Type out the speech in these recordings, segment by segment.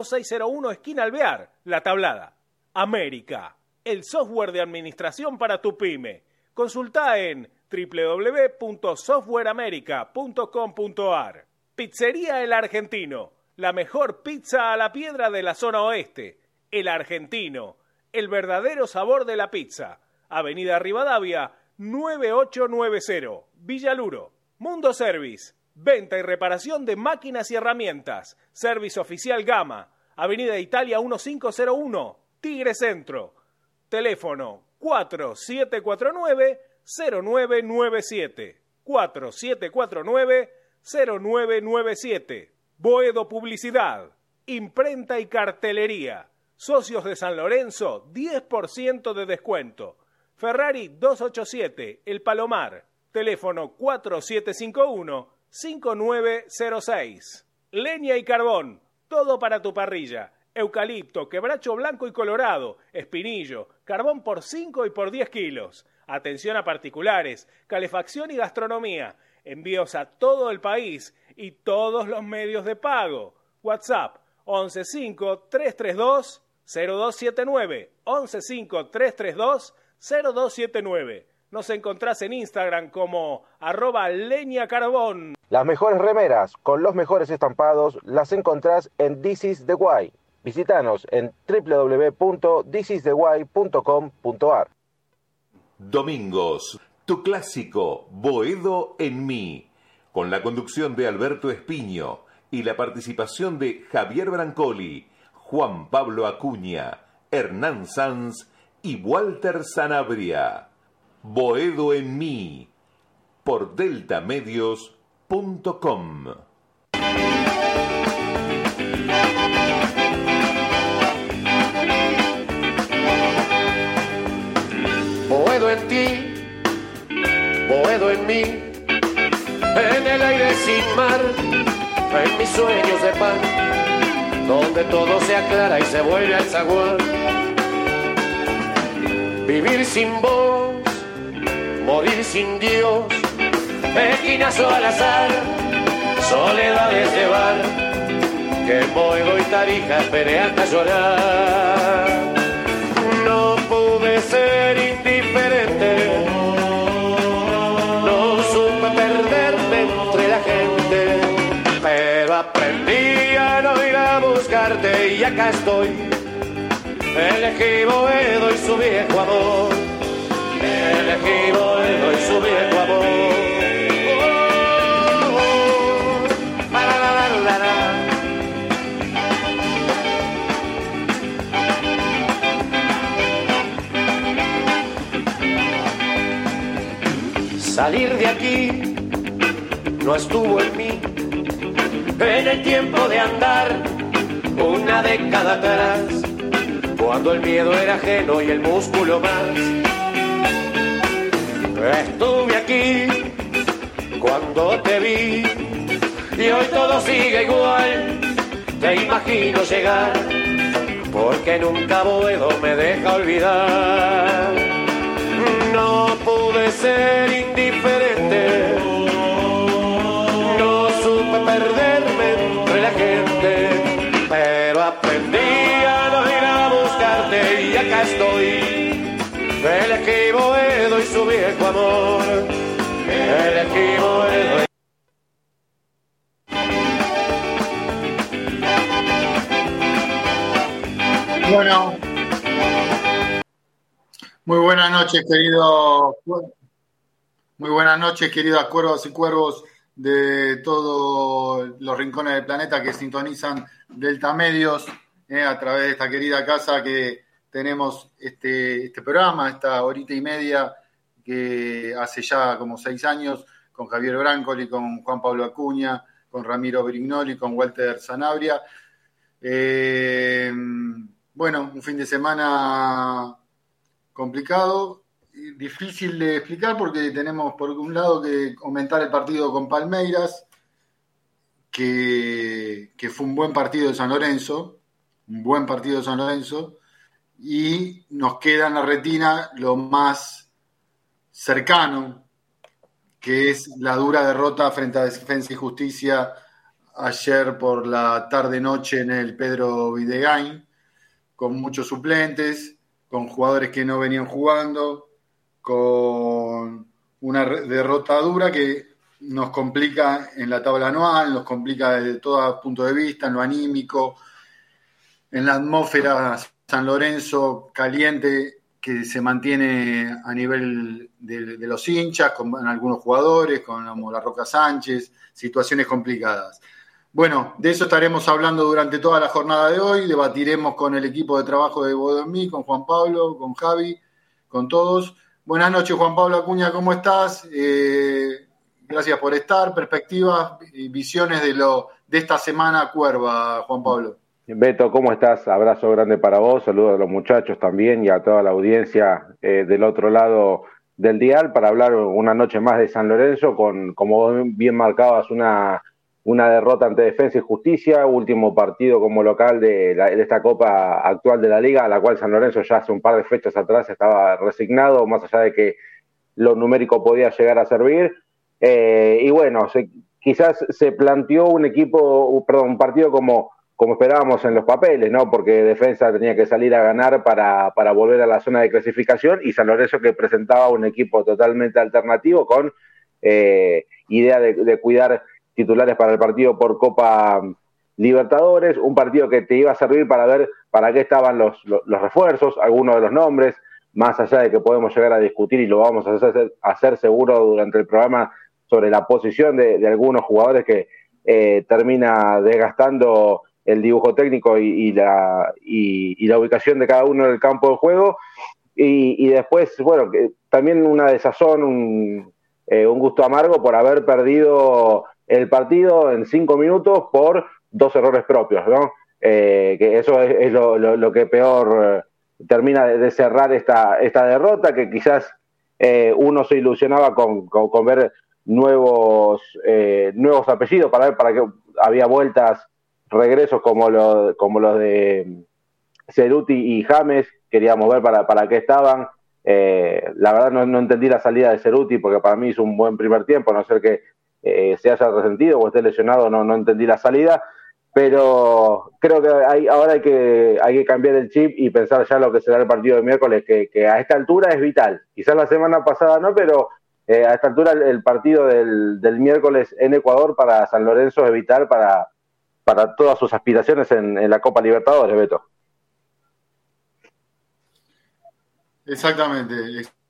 601 esquina Alvear, La Tablada. América, el software de administración para tu pyme. Consulta en www.softwareamerica.com.ar. Pizzería El Argentino, la mejor pizza a la piedra de la zona oeste. El Argentino, el verdadero sabor de la pizza. Avenida Rivadavia, 9890, Villaluro. Mundo Service, venta y reparación de máquinas y herramientas. Service Oficial Gama, Avenida Italia 1501, Tigre Centro. Teléfono 4749-0997. 4749-0997. Boedo Publicidad, imprenta y cartelería. Socios de San Lorenzo, 10% de descuento. Ferrari 287, El Palomar. Teléfono 4751-5906. Leña y carbón, todo para tu parrilla. Eucalipto, quebracho blanco y colorado, espinillo, carbón por 5 y por 10 kilos. Atención a particulares, calefacción y gastronomía. Envíos a todo el país y todos los medios de pago. WhatsApp 115-332-0279. 115-332-0279. Nos encontrás en Instagram como @leñacarbón. Las mejores remeras con los mejores estampados las encontrás en This is the Way. Visítanos en www.thisistheway.com.ar. Domingos, tu clásico Boedo en mí, con la conducción de Alberto Espiño y la participación de Javier Brancoli, Juan Pablo Acuña, Hernán Sanz y Walter Sanabria. Boedo en mí, por deltamedios.com. Boedo en ti, boedo en mí, en el aire sin mar, en mis sueños de pan, donde todo se aclara y se vuelve al zaguán. Vivir sin vos, morir sin Dios, esquinazo al azar, soledades de bar, que en Boedo y Tarija esperé hasta llorar. No pude ser indiferente, no supe perderme entre la gente, pero aprendí a no ir a buscarte y acá estoy. Elegí Boedo y su viejo amor, elegí Boedo y su viejo amor. Salir de aquí no estuvo en mí, en el tiempo de andar una década atrás, cuando el miedo era ajeno y el músculo más. Estuve aquí cuando te vi y hoy todo sigue igual. Te imagino llegar, porque nunca Boedo me deja olvidar. No pude ser indiferente, no supe perderme entre la gente, pero aprendí a no ir a buscarte y acá estoy. Elegí Boedo y su viejo amor, elegí Boedo. Bueno, muy buenas noches, queridos cuervos y cuervos de todos los rincones del planeta que sintonizan Delta Medios a través de esta querida casa que tenemos este programa, esta horita y media que hace ya como 6 años, con Javier Brancoli, con Juan Pablo Acuña, con Ramiro Brignoli, con Walter Sanabria. Bueno, un fin de semana complicado, difícil de explicar porque tenemos por un lado que comentar el partido con Palmeiras, que fue un buen partido de San Lorenzo, y nos queda en la retina lo más cercano, que es la dura derrota frente a Defensa y Justicia ayer por la tarde-noche en el Pedro Videgain, con muchos suplentes, con jugadores que no venían jugando, con una derrota dura que nos complica en la tabla anual, nos complica desde todo punto de vista, en lo anímico, en la atmósfera San Lorenzo caliente que se mantiene a nivel de los hinchas, con algunos jugadores, como La Roca Sánchez, situaciones complicadas. Bueno, de eso estaremos hablando durante toda la jornada de hoy, debatiremos con el equipo de trabajo de Boedo en mí, con Juan Pablo, con Javi, con todos. Buenas noches, Juan Pablo Acuña, ¿cómo estás? Gracias por estar, perspectivas y visiones de esta semana Cuerva, Juan Pablo. Beto, ¿cómo estás? Abrazo grande para vos, saludos a los muchachos también y a toda la audiencia del otro lado del dial para hablar una noche más de San Lorenzo con, como bien marcabas, una derrota ante Defensa y Justicia, último partido como local de esta Copa actual de la Liga, a la cual San Lorenzo ya hace un par de fechas atrás estaba resignado, más allá de que lo numérico podía llegar a servir. Y bueno, quizás se planteó un partido como esperábamos en los papeles, ¿no? Porque Defensa tenía que salir a ganar para volver a la zona de clasificación y San Lorenzo que presentaba un equipo totalmente alternativo con idea de cuidar titulares para el partido por Copa Libertadores, un partido que te iba a servir para ver para qué estaban los refuerzos, algunos de los nombres, más allá de que podemos llegar a discutir y lo vamos a hacer seguro durante el programa sobre la posición de algunos jugadores que termina desgastando el dibujo técnico y la ubicación de cada uno en el campo de juego y después, bueno, también una desazón, un gusto amargo por haber perdido el partido en 5 minutos por 2 errores propios, ¿no? Que eso es lo que peor termina de cerrar esta derrota, que quizás uno se ilusionaba con ver nuevos apellidos para que había vueltas, regresos como los de Ceruti y James, queríamos ver para qué estaban. La verdad no entendí la salida de Ceruti porque para mí hizo un buen primer tiempo, a no ser que se haya resentido o esté lesionado, no entendí la salida, pero creo que ahora hay que cambiar el chip y pensar ya lo que será el partido de miércoles, que a esta altura es vital. Quizás la semana pasada no, pero a esta altura el partido del miércoles en Ecuador para San Lorenzo es vital para todas sus aspiraciones en la Copa Libertadores, Beto. Exactamente.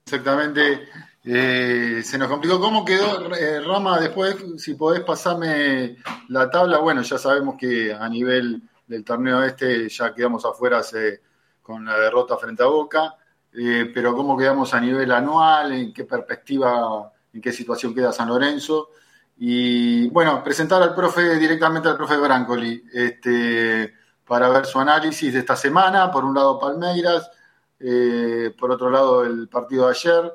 Se nos complicó. ¿Cómo quedó, Rama? Después, si podés pasarme la tabla. Bueno, ya sabemos que a nivel del torneo ya quedamos afuera con la derrota frente a Boca, pero ¿cómo quedamos a nivel anual? ¿En qué perspectiva, en qué situación queda San Lorenzo? Y bueno, presentar directamente al profe Brancoli para ver su análisis de esta semana. Por un lado Palmeiras, por otro lado el partido de ayer.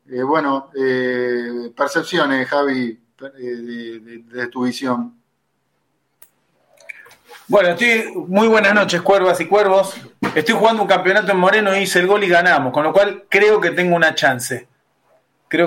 Percepciones, Javi, de tu visión. Bueno, muy buenas noches, cuervas y cuervos. Estoy jugando un campeonato en Moreno, hice el gol y ganamos, con lo cual creo que tengo una chance. Qué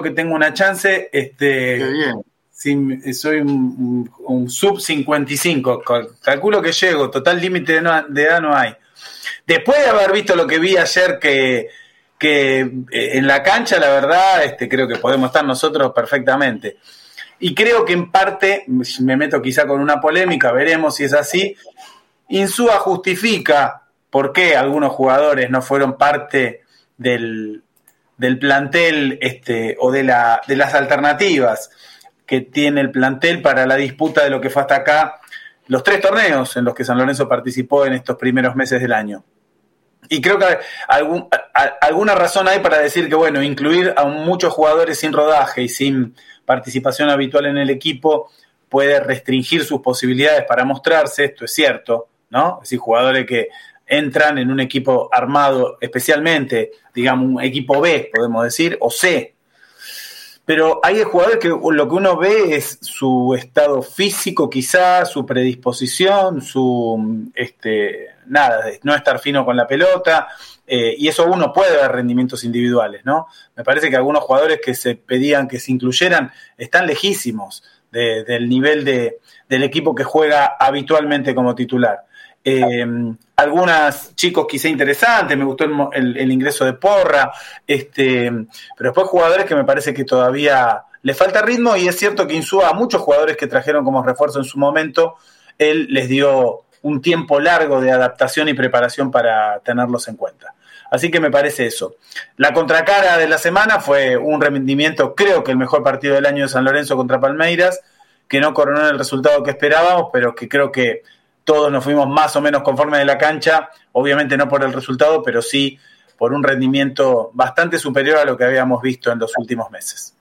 bien. Soy un sub 55, calculo que llego, total límite de edad no hay. Después de haber visto lo que vi ayer que en la cancha, la verdad, creo que podemos estar nosotros perfectamente. Y creo que en parte, me meto quizá con una polémica, veremos si es así, Insúa justifica por qué algunos jugadores no fueron parte del plantel o de las alternativas que tiene el plantel para la disputa de lo que fue hasta acá los 3 torneos en los que San Lorenzo participó en estos primeros meses del año. Y creo que alguna razón hay para decir que, bueno, incluir a muchos jugadores sin rodaje y sin participación habitual en el equipo puede restringir sus posibilidades para mostrarse, esto es cierto, ¿no? Es decir, jugadores que entran en un equipo armado especialmente, digamos, un equipo B, podemos decir, o C. Pero hay jugadores que lo que uno ve es su estado físico quizás, su predisposición, su no estar fino con la pelota, y eso uno puede ver rendimientos individuales, ¿no? Me parece que algunos jugadores que se pedían que se incluyeran están lejísimos del nivel del equipo que juega habitualmente como titular. Algunos chicos quizá interesantes, me gustó el ingreso de Porra, pero después jugadores que me parece que todavía le falta ritmo, y es cierto que Insúa, a muchos jugadores que trajeron como refuerzo en su momento, él les dio un tiempo largo de adaptación y preparación para tenerlos en cuenta. Así que me parece eso. La contracara de la semana fue un rendimiento, creo que el mejor partido del año de San Lorenzo contra Palmeiras, que no coronó el resultado que esperábamos, pero que creo que todos nos fuimos más o menos conformes de la cancha, obviamente no por el resultado, pero sí por un rendimiento bastante superior a lo que habíamos visto en los últimos meses.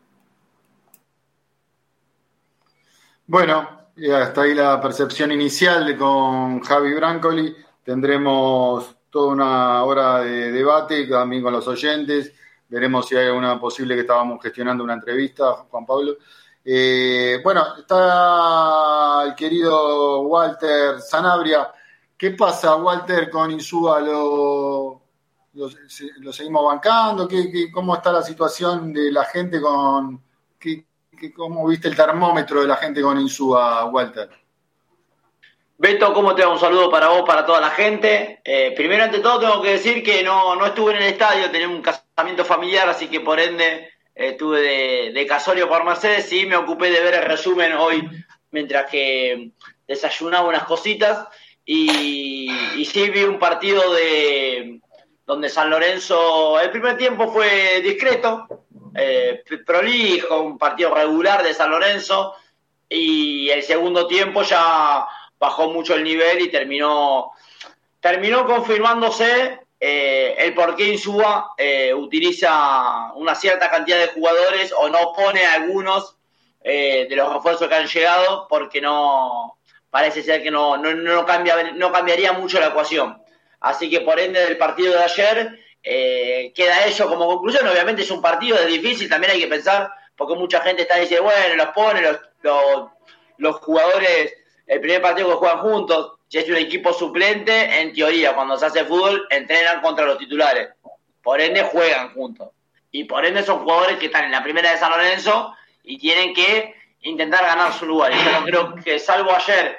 Bueno, hasta ahí la percepción inicial con Javi Brancoli. Tendremos toda una hora de debate también con los oyentes. Veremos si hay alguna posible, que estábamos gestionando una entrevista, Juan Pablo. Bueno, está el querido Walter Sanabria. ¿Qué pasa, Walter, con Insúa? ¿Lo seguimos bancando? ¿Cómo está la situación de la gente con... ¿Cómo viste el termómetro de la gente con Insúa, Walter? Beto, ¿cómo te va? Un saludo para vos, para toda la gente. Primero, ante todo, tengo que decir que no estuve en el estadio, tenía un casamiento familiar, así que por ende estuve de casorio por Mercedes. Sí, me ocupé de ver el resumen hoy mientras que desayunaba unas cositas, y sí vi un partido donde San Lorenzo, el primer tiempo fue discreto, prolijo, un partido regular de San Lorenzo, y el segundo tiempo ya bajó mucho el nivel y terminó confirmándose el por qué Insúa utiliza una cierta cantidad de jugadores o no pone a algunos de los refuerzos que han llegado, porque no parece ser que no cambiaría mucho la ecuación. Así que por ende del partido de ayer queda eso como conclusión. Obviamente es un partido, es difícil, también hay que pensar, porque mucha gente está diciendo, bueno, los pone los jugadores, el primer partido que juegan juntos. Si es un equipo suplente, en teoría, cuando se hace fútbol, entrenan contra los titulares. Por ende, juegan juntos. Y por ende son jugadores que están en la primera de San Lorenzo y tienen que intentar ganar su lugar. Y yo no creo que, salvo ayer,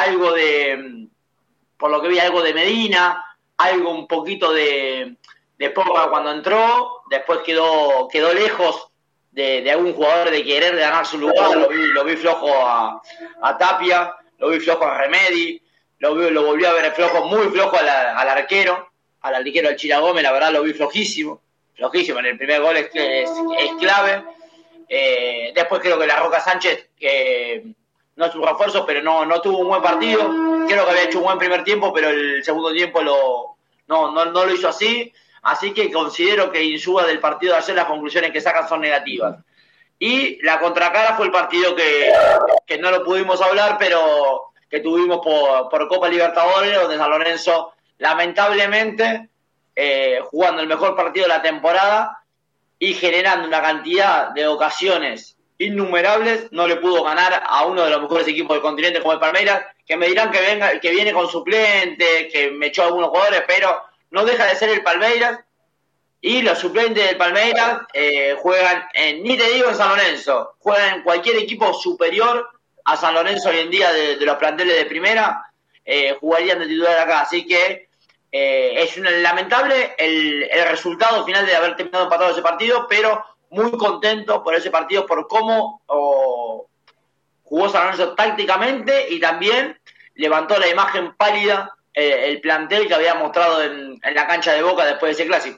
por lo que vi, algo de Medina, algo un poquito de Porra cuando entró, después quedó lejos de algún jugador de querer ganar su lugar. Lo vi flojo a Tapia, lo vi flojo a Remedi, lo volví a ver muy flojo al arquero del Chila Gómez. La verdad lo vi flojísimo. En el primer gol es clave. Después creo que la Roca Sánchez, que no es un refuerzo, pero no tuvo un buen partido. Creo que había hecho un buen primer tiempo, pero el segundo tiempo no lo hizo así. Así que considero que Insúa del partido de ayer, las conclusiones que sacan son negativas. Y la contracara fue el partido que no lo pudimos hablar, pero que tuvimos por Copa Libertadores, donde San Lorenzo, lamentablemente, jugando el mejor partido de la temporada y generando una cantidad de ocasiones innumerables, no le pudo ganar a uno de los mejores equipos del continente como el Palmeiras, que me dirán que viene con suplente, que me echó a algunos jugadores, pero no deja de ser el Palmeiras. Y los suplentes del Palmeiras juegan ni te digo en San Lorenzo, juegan en cualquier equipo superior a San Lorenzo hoy en día de los planteles de primera, jugarían de titular acá. Así que es lamentable el resultado final de haber terminado empatado ese partido, pero muy contento por ese partido, por cómo jugó San Lorenzo tácticamente, y también levantó la imagen pálida el plantel que había mostrado en la cancha de Boca después de ese clásico.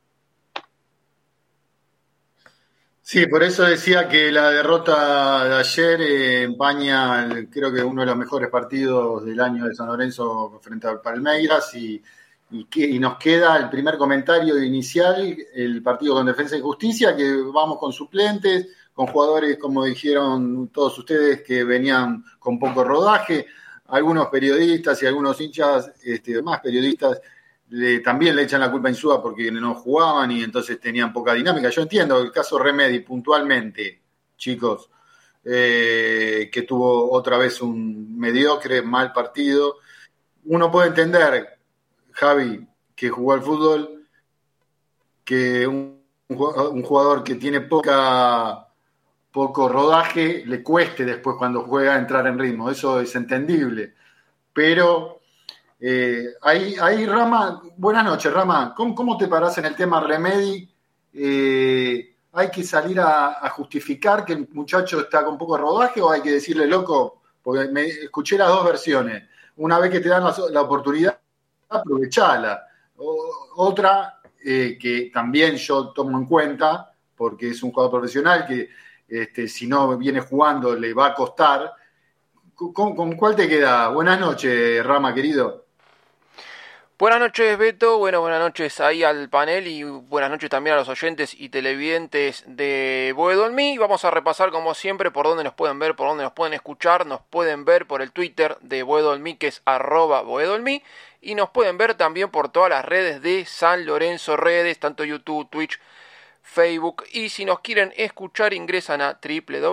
Sí, por eso decía que la derrota de ayer empaña, creo que uno de los mejores partidos del año de San Lorenzo frente al Palmeiras, y nos queda el primer comentario inicial, el partido con Defensa y Justicia, que vamos con suplentes, con jugadores, como dijeron todos ustedes, que venían con poco rodaje. Algunos periodistas y algunos hinchas, más periodistas, también le echan la culpa a Insúa porque no jugaban y entonces tenían poca dinámica. Yo entiendo el caso Remedi puntualmente, chicos, que tuvo otra vez un mediocre, mal partido. Uno puede entender, Javi, que jugó al fútbol, que un jugador que tiene poca poco rodaje le cueste después cuando juega entrar en ritmo. Eso es entendible. Pero ahí Rama, buenas noches, Rama. ¿Cómo te parás en el tema Remedi? ¿Hay que salir a justificar que el muchacho está con poco rodaje o hay que decirle, loco? Porque escuché las dos versiones. Una vez que te dan la oportunidad, aprovechala. Otra que también yo tomo en cuenta, porque es un jugador profesional que si no viene jugando le va a costar. ¿Con cuál te queda? Buenas noches, Rama, querido. Buenas noches, Beto. Bueno, buenas noches ahí al panel y buenas noches también a los oyentes y televidentes de Boedo en Mí. Vamos a repasar, como siempre, por dónde nos pueden ver, por dónde nos pueden escuchar. Nos pueden ver por el Twitter de Boedo en Mí, que es @Boedo en Mí. Y nos pueden ver también por todas las redes de San Lorenzo Redes, tanto YouTube, Twitch, Facebook. Y si nos quieren escuchar, ingresan a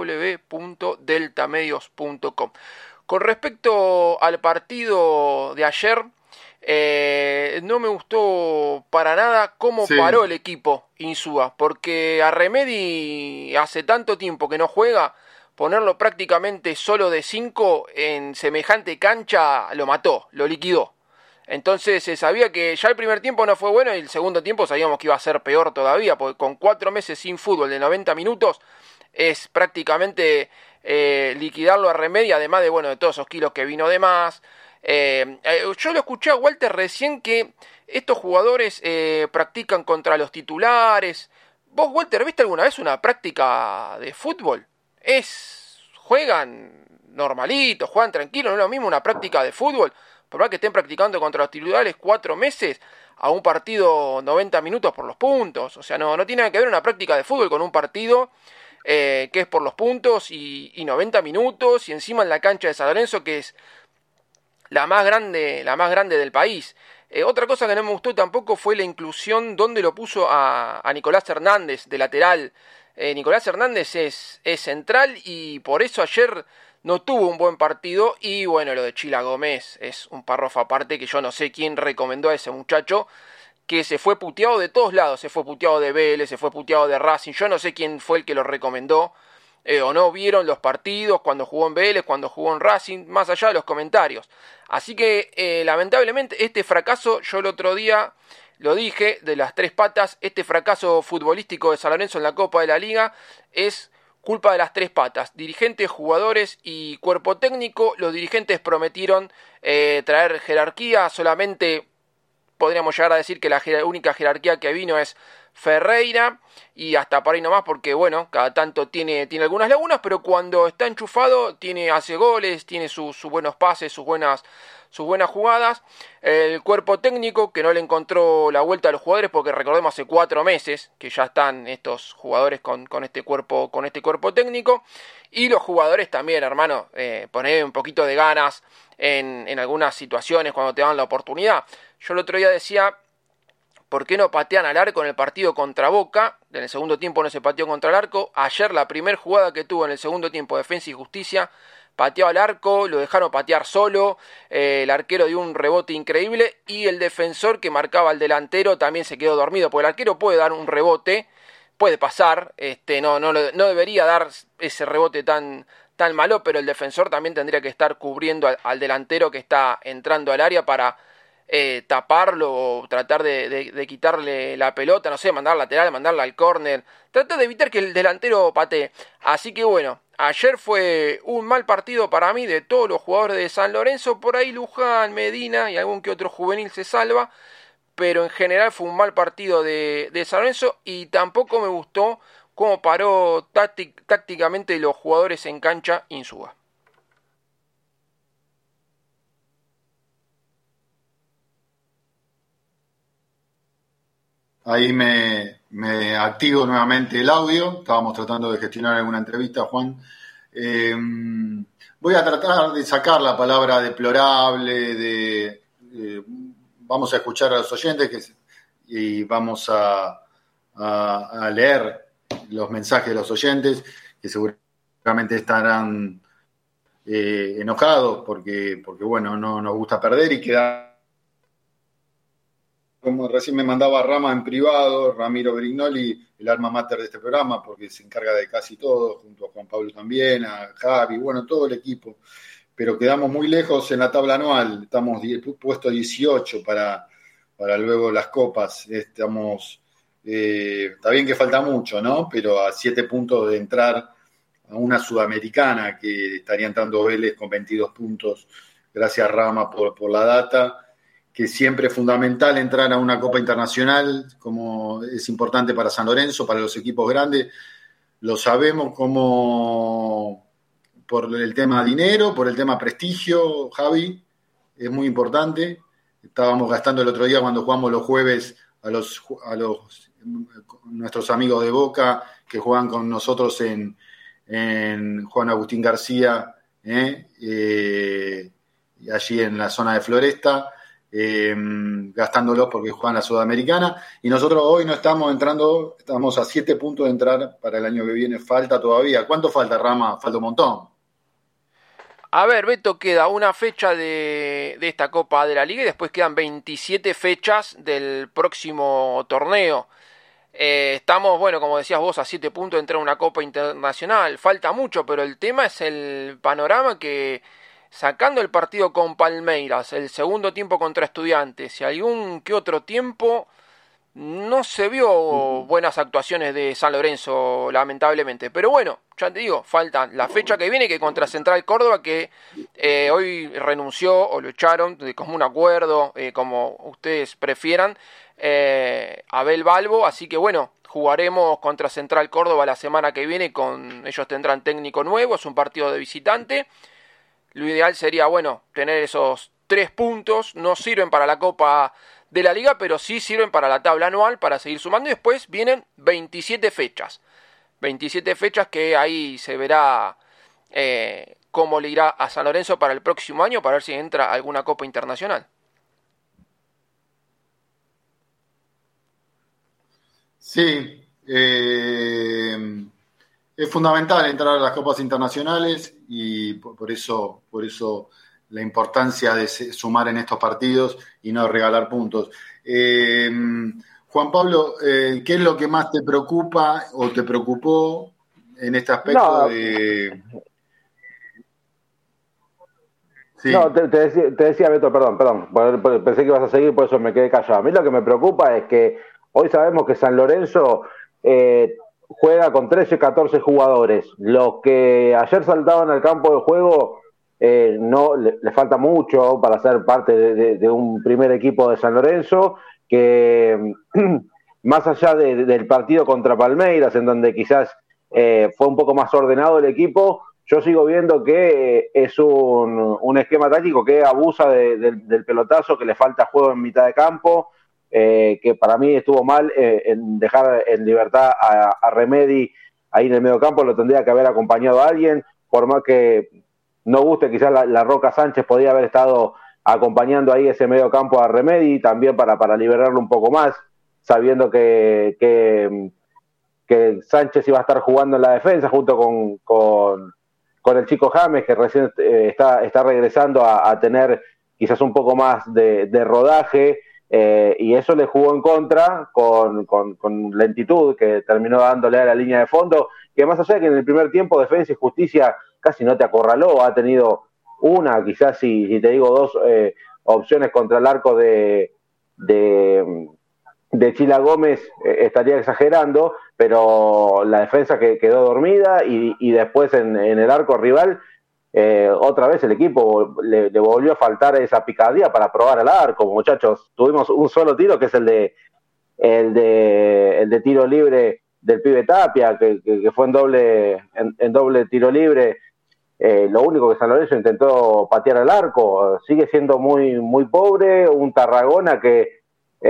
www.deltamedios.com. Con respecto al partido de ayer, no me gustó para nada cómo paró el equipo Insúa, porque a Remedi hace tanto tiempo que no juega, ponerlo prácticamente solo de 5 en semejante cancha lo mató, lo liquidó. Entonces se sabía que ya el primer tiempo no fue bueno y el segundo tiempo sabíamos que iba a ser peor todavía, porque con 4 meses sin fútbol de 90 minutos es prácticamente liquidarlo a Remedi, además de todos esos kilos que vino de más. Yo lo escuché a Walter recién que estos jugadores practican contra los titulares. ¿Vos, Walter, viste alguna vez una práctica de fútbol? Juegan normalito, juegan tranquilo, no es lo mismo una práctica de fútbol, por más que estén practicando contra los titulares 4 meses a un partido 90 minutos por los puntos. O sea, no tiene nada que ver una práctica de fútbol con un partido que es por los puntos y 90 minutos y encima en la cancha de San Lorenzo, que es la más grande del país. Otra cosa que no me gustó tampoco fue la inclusión donde lo puso a Nicolás Hernández de lateral. Nicolás Hernández es central y por eso ayer no tuvo un buen partido. Y bueno, lo de Chila Gómez es un párrafo aparte, que yo no sé quién recomendó a ese muchacho, que se fue puteado de todos lados. Se fue puteado de Vélez, se fue puteado de Racing. Yo no sé quién fue el que lo recomendó. O no vieron los partidos cuando jugó en Vélez, cuando jugó en Racing, más allá de los comentarios. Así que lamentablemente este fracaso, yo el otro día lo dije, de las 3 patas, este fracaso futbolístico de San Lorenzo en la Copa de la Liga es culpa de las 3 patas: dirigentes, jugadores y cuerpo técnico. Los dirigentes prometieron traer jerarquía, solamente podríamos llegar a decir que la única jerarquía que vino es Ferreira, y hasta por ahí nomás, porque cada tanto tiene algunas lagunas, pero cuando está enchufado hace goles, tiene sus buenos pases, sus buenas jugadas. El cuerpo técnico, que no le encontró la vuelta a los jugadores, porque recordemos hace 4 meses que ya están estos jugadores con este cuerpo técnico. Y los jugadores también, hermano, poner un poquito de ganas en algunas situaciones cuando te dan la oportunidad. Yo el otro día decía, ¿por qué no patean al arco en el partido contra Boca? En el segundo tiempo no se pateó contra el arco. Ayer la primera jugada que tuvo en el segundo tiempo, Defensa y Justicia, pateó al arco, lo dejaron patear solo, el arquero dio un rebote increíble y el defensor que marcaba al delantero también se quedó dormido, porque el arquero puede dar un rebote, puede pasar, no debería dar ese rebote tan malo, pero el defensor también tendría que estar cubriendo al delantero que está entrando al área para taparlo o tratar de quitarle la pelota, no sé, mandar lateral, mandarla al córner, tratar de evitar que el delantero patee. Así que ayer fue un mal partido para mí de todos los jugadores de San Lorenzo. Por ahí Luján, Medina y algún que otro juvenil se salva, pero en general fue un mal partido de San Lorenzo, y tampoco me gustó cómo paró tácticamente los jugadores en cancha Insúa. Ahí me activo nuevamente el audio. Estábamos tratando de gestionar alguna entrevista, Juan. Voy a tratar de sacar la palabra deplorable, vamos a escuchar a los oyentes y vamos a leer los mensajes de los oyentes, que seguramente estarán enojados porque no nos gusta perder y quedar como recién me mandaba Rama en privado, Ramiro Brignoli, el alma mater de este programa, porque se encarga de casi todo, junto a Juan Pablo también, a Javi, bueno, todo el equipo. Pero quedamos muy lejos en la tabla anual, estamos puesto 18 para luego las copas. Estamos, está bien que falta mucho, ¿no? Pero a 7 puntos de entrar a una sudamericana, que estaría entrando Vélez con 22 puntos, gracias Rama por la data, que siempre es fundamental entrar a una Copa Internacional, como es importante para San Lorenzo, para los equipos grandes. Lo sabemos como por el tema dinero, por el tema prestigio, Javi, es muy importante. Estábamos gastando el otro día cuando jugamos los jueves a nuestros amigos de Boca que juegan con nosotros en Juan Agustín García, allí en la zona de Floresta, gastándolos porque juegan la Sudamericana, y nosotros hoy no estamos entrando, estamos a 7 puntos de entrar para el año que viene. Falta todavía. ¿Cuánto falta, Rama? Falta un montón. A ver, Beto, queda una fecha de esta Copa de la Liga y después quedan 27 fechas del próximo torneo. Estamos, bueno, como decías vos, a 7 puntos de entrar a una Copa Internacional. Falta mucho, pero el tema es el panorama que, sacando el partido con Palmeiras, el segundo tiempo contra Estudiantes y algún que otro tiempo, no se vio buenas actuaciones de San Lorenzo, lamentablemente. Pero bueno, ya te digo, falta la fecha que viene, que contra Central Córdoba, que hoy renunció o lo echaron de común acuerdo, como ustedes prefieran, Abel Balbo. Así que bueno, jugaremos contra Central Córdoba la semana que viene. Ellos tendrán técnico nuevo, es un partido de visitante. Lo ideal sería, bueno, tener esos 3 puntos. No sirven para la Copa de la Liga, pero sí sirven para la tabla anual, para seguir sumando. Y después vienen 27 fechas. 27 fechas que ahí se verá cómo le irá a San Lorenzo para el próximo año, para ver si entra alguna Copa Internacional. Sí, es fundamental entrar a las copas internacionales, y por eso la importancia de sumar en estos partidos y no regalar puntos. Juan Pablo, ¿qué es lo que más te preocupa o te preocupó en este aspecto? Sí. No, te decía, Beto, perdón, pensé que ibas a seguir, por eso me quedé callado. A mí lo que me preocupa es que hoy sabemos que San Lorenzo juega con 13 o 14 jugadores. Los que ayer saltaban al campo de juego, no le falta mucho para ser parte de un primer equipo de San Lorenzo, que más allá del partido contra Palmeiras, en donde quizás fue un poco más ordenado el equipo, yo sigo viendo que es un esquema táctico que abusa del pelotazo, que le falta juego en mitad de campo, que para mí estuvo mal en dejar en libertad a Remedi ahí en el medio campo. Lo tendría que haber acompañado a alguien, por más que no guste, quizás la Roca Sánchez podría haber estado acompañando ahí ese medio campo a Remedi, también para liberarlo un poco más, sabiendo que Sánchez iba a estar jugando en la defensa junto con el chico James, que recién está regresando a tener quizás un poco más de rodaje, y eso le jugó en contra con lentitud, que terminó dándole a la línea de fondo, que más allá de que en el primer tiempo Defensa y Justicia casi no te acorraló, ha tenido una, quizás si te digo 2 opciones contra el arco de Chila Gómez, estaría exagerando, pero la defensa que quedó dormida, y después en el arco rival otra vez el equipo le volvió a faltar esa picardía para probar al arco. Muchachos, tuvimos un solo tiro, que es el de tiro libre del pibe Tapia, que fue en doble tiro libre. Lo único que San Lorenzo intentó patear al arco. Sigue siendo muy, muy pobre, un Tarragona que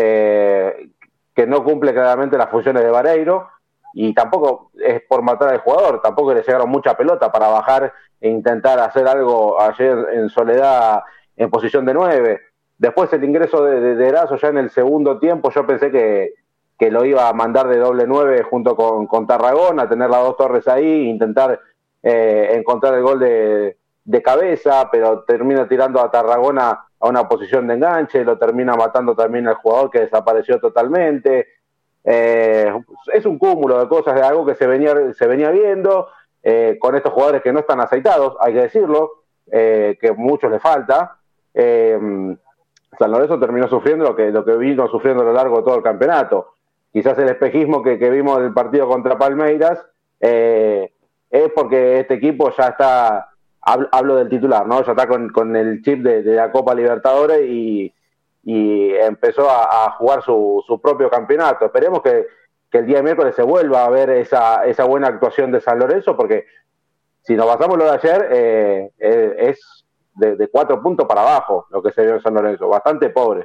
no cumple claramente las funciones de Vareiro, y tampoco es por matar al jugador, tampoco le llegaron mucha pelota para bajar e intentar hacer algo ayer en Soledad en posición de 9. Después el ingreso de Erazo ya en el segundo tiempo, yo pensé que lo iba a mandar de doble 9 junto con Tarragona, tener las 2 torres ahí, intentar encontrar el gol de de cabeza, pero termina tirando a Tarragona a una posición de enganche, lo termina matando también al jugador que desapareció totalmente. Es un cúmulo de cosas, de algo que se venía viendo, con estos jugadores que no están aceitados, hay que decirlo, que muchos le falta. San Lorenzo terminó sufriendo lo que vino sufriendo a lo largo de todo el campeonato. Quizás el espejismo que vimos del partido contra Palmeiras es porque este equipo ya está, hablo del titular, ¿no? Ya está con el chip de la Copa Libertadores y empezó a jugar su propio campeonato. Esperemos que el día de miércoles se vuelva a ver esa buena actuación de San Lorenzo, porque si nos basamos lo de ayer, es de 4 puntos para abajo lo que se vio en San Lorenzo, bastante pobre.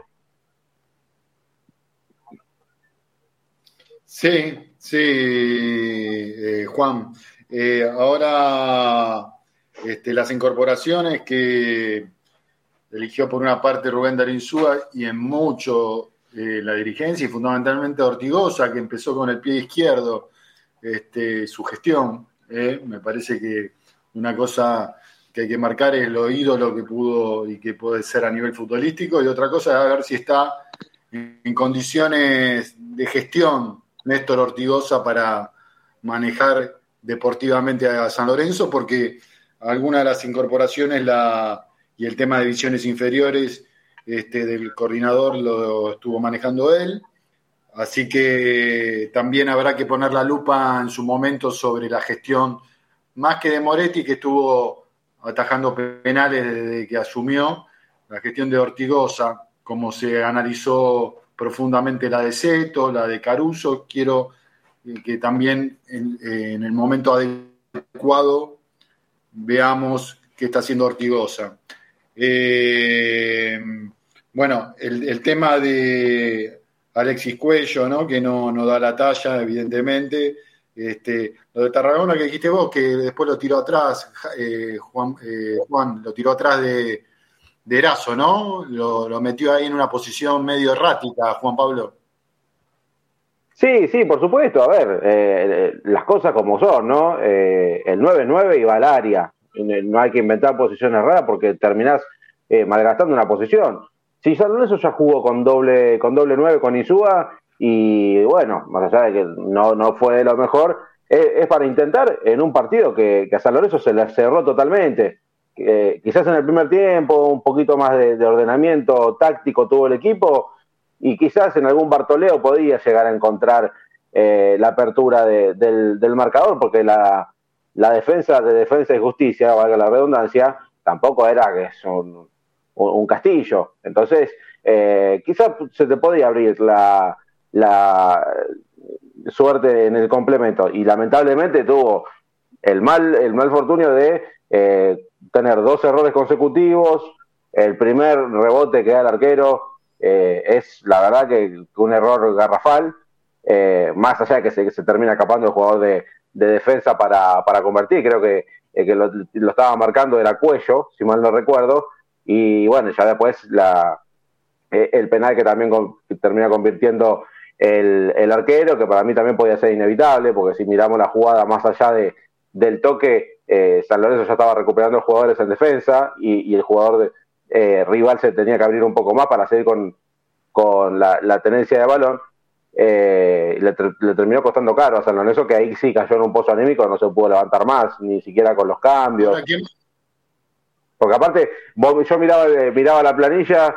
Sí, Juan. Ahora las incorporaciones que eligió por una parte Rubén Darín Súa y en mucho la dirigencia y fundamentalmente Ortigosa, que empezó con el pie izquierdo su gestión. Me parece que una cosa que hay que marcar es lo ídolo que pudo y que puede ser a nivel futbolístico, y otra cosa es a ver si está en condiciones de gestión Néstor Ortigosa para manejar deportivamente a San Lorenzo, porque algunas de las incorporaciones y el tema de divisiones inferiores del coordinador lo estuvo manejando él, así que también habrá que poner la lupa en su momento sobre la gestión, más que de Moretti, que estuvo atajando penales desde que asumió, la gestión de Ortigosa, como se analizó profundamente la de Seto, la de Caruso. Quiero que también en el momento adecuado veamos qué está haciendo Ortigosa. Bueno, el tema de Alexis Cuello, ¿no? Que no da la talla, evidentemente. Lo de Tarragona que dijiste vos, que después lo tiró atrás, Juan, lo tiró atrás de Erazo, ¿no? Lo metió ahí en una posición medio errática, Juan Pablo. Sí, por supuesto. A ver, las cosas como son, ¿no? El 9-9 iba al área. No hay que inventar posiciones raras porque terminás malgastando una posición. Si San Lorenzo ya jugó con doble 9 con Insúa, y bueno, más allá de que no fue de lo mejor, es para intentar en un partido que a San Lorenzo se le cerró totalmente. Quizás en el primer tiempo un poquito más de ordenamiento táctico tuvo el equipo, y quizás en algún Bartoleo podía llegar a encontrar la apertura del marcador, porque la defensa de Defensa y Justicia, valga la redundancia, tampoco era que es un castillo. Entonces quizás se te podía abrir la suerte en el complemento, y lamentablemente tuvo el mal fortunio de tener 2 errores consecutivos. El primer rebote que da el arquero es la verdad que un error garrafal, más allá de que se termina escapando el jugador de defensa para convertir. Creo que lo estaba marcando era Cuello, si mal no recuerdo, y bueno, ya después el penal que también termina convirtiendo el arquero, que para mí también podía ser inevitable, porque si miramos la jugada más allá del toque, San Lorenzo ya estaba recuperando jugadores en defensa, y el jugador rival se tenía que abrir un poco más para seguir con la tenencia de balón. Le terminó costando caro a San Lorenzo, que ahí sí cayó en un pozo anímico, no se pudo levantar más, ni siquiera con los cambios. Porque aparte, yo miraba la planilla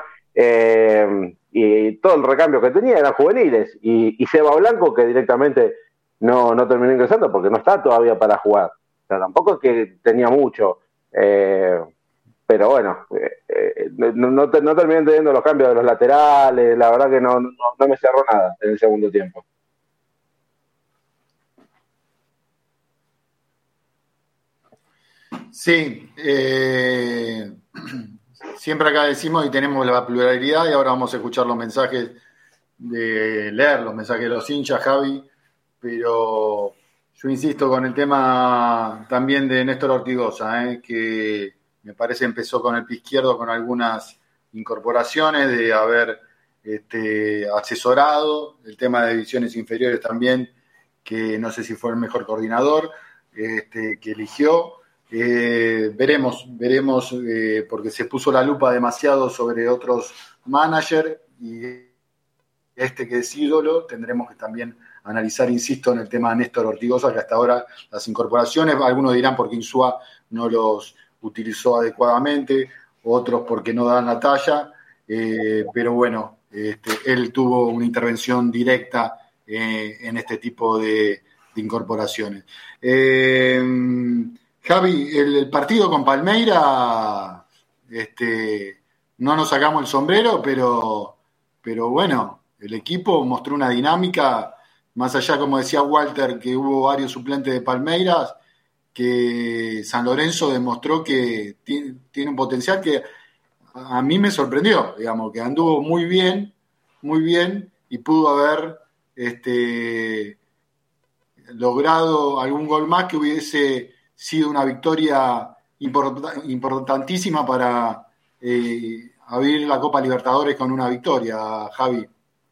y todo el recambio que tenía eran juveniles, y Seba Blanco, que directamente no terminó ingresando porque no está todavía para jugar. O sea, tampoco es que tenía mucho, pero bueno, no terminé entendiendo los cambios de los laterales. La verdad que no me cerró nada en el segundo tiempo. Sí, siempre acá decimos y tenemos la pluralidad, y ahora vamos a escuchar los mensajes, leer los mensajes de los hinchas, Javi, pero yo insisto con el tema también de Néstor Ortigosa, que me parece empezó con el pie izquierdo con algunas incorporaciones, de haber asesorado el tema de divisiones inferiores también, que no sé si fue el mejor coordinador que eligió, Veremos, porque se puso la lupa demasiado sobre otros managers y que es ídolo, tendremos que también analizar, insisto, en el tema de Néstor Ortigosa, que hasta ahora las incorporaciones, algunos dirán porque Insúa no los utilizó adecuadamente, otros porque no dan la talla, pero bueno, él tuvo una intervención directa en este tipo de incorporaciones. Javi, el partido con Palmeira, no nos sacamos el sombrero, pero bueno, el equipo mostró una dinámica, más allá, como decía Walter, que hubo varios suplentes de Palmeiras, que San Lorenzo demostró que tiene un potencial que a mí me sorprendió, digamos, que anduvo muy bien, y pudo haber logrado algún gol más que hubiese sido una victoria importantísima para abrir la Copa Libertadores con una victoria, Javi.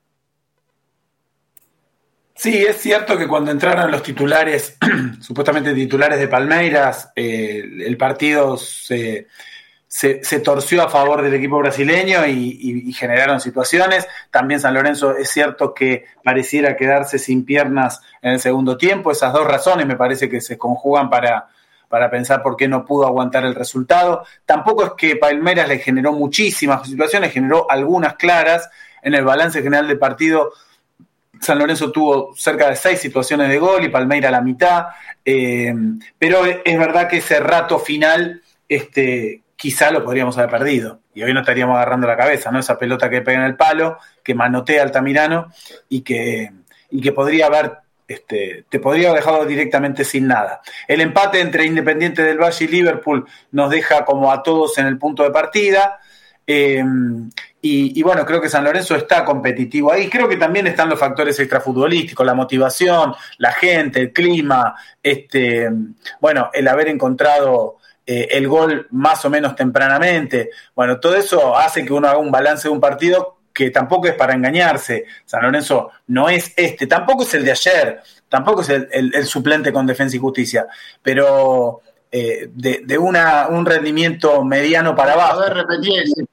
Sí, es cierto que cuando entraron los titulares, supuestamente titulares de Palmeiras, el partido se torció a favor del equipo brasileño y generaron situaciones. También San Lorenzo es cierto que pareciera quedarse sin piernas en el segundo tiempo. Esas dos razones me parece que se conjugan para pensar por qué no pudo aguantar el resultado. Tampoco es que Palmeiras le generó muchísimas situaciones, generó algunas claras. En el balance general del partido, San Lorenzo tuvo cerca de 6 situaciones de gol y Palmeiras la mitad, pero es verdad que ese rato final quizá lo podríamos haber perdido y hoy no estaríamos agarrando la cabeza, ¿no? Esa pelota que pega en el palo, que manotea Altamirano y que podría haber te podría haber dejado directamente sin nada. El empate entre Independiente del Valle y Liverpool nos deja como a todos en el punto de partida. Y bueno, creo que San Lorenzo está competitivo ahí. Creo que también están los factores extrafutbolísticos, la motivación, la gente, el clima, bueno, el haber encontrado el gol más o menos tempranamente. Bueno, todo eso hace que uno haga un balance de un partido que tampoco es para engañarse. San Lorenzo no es tampoco es el de ayer, tampoco es el suplente con Defensa y Justicia, pero de un rendimiento mediano para abajo. A ver, repetí eso.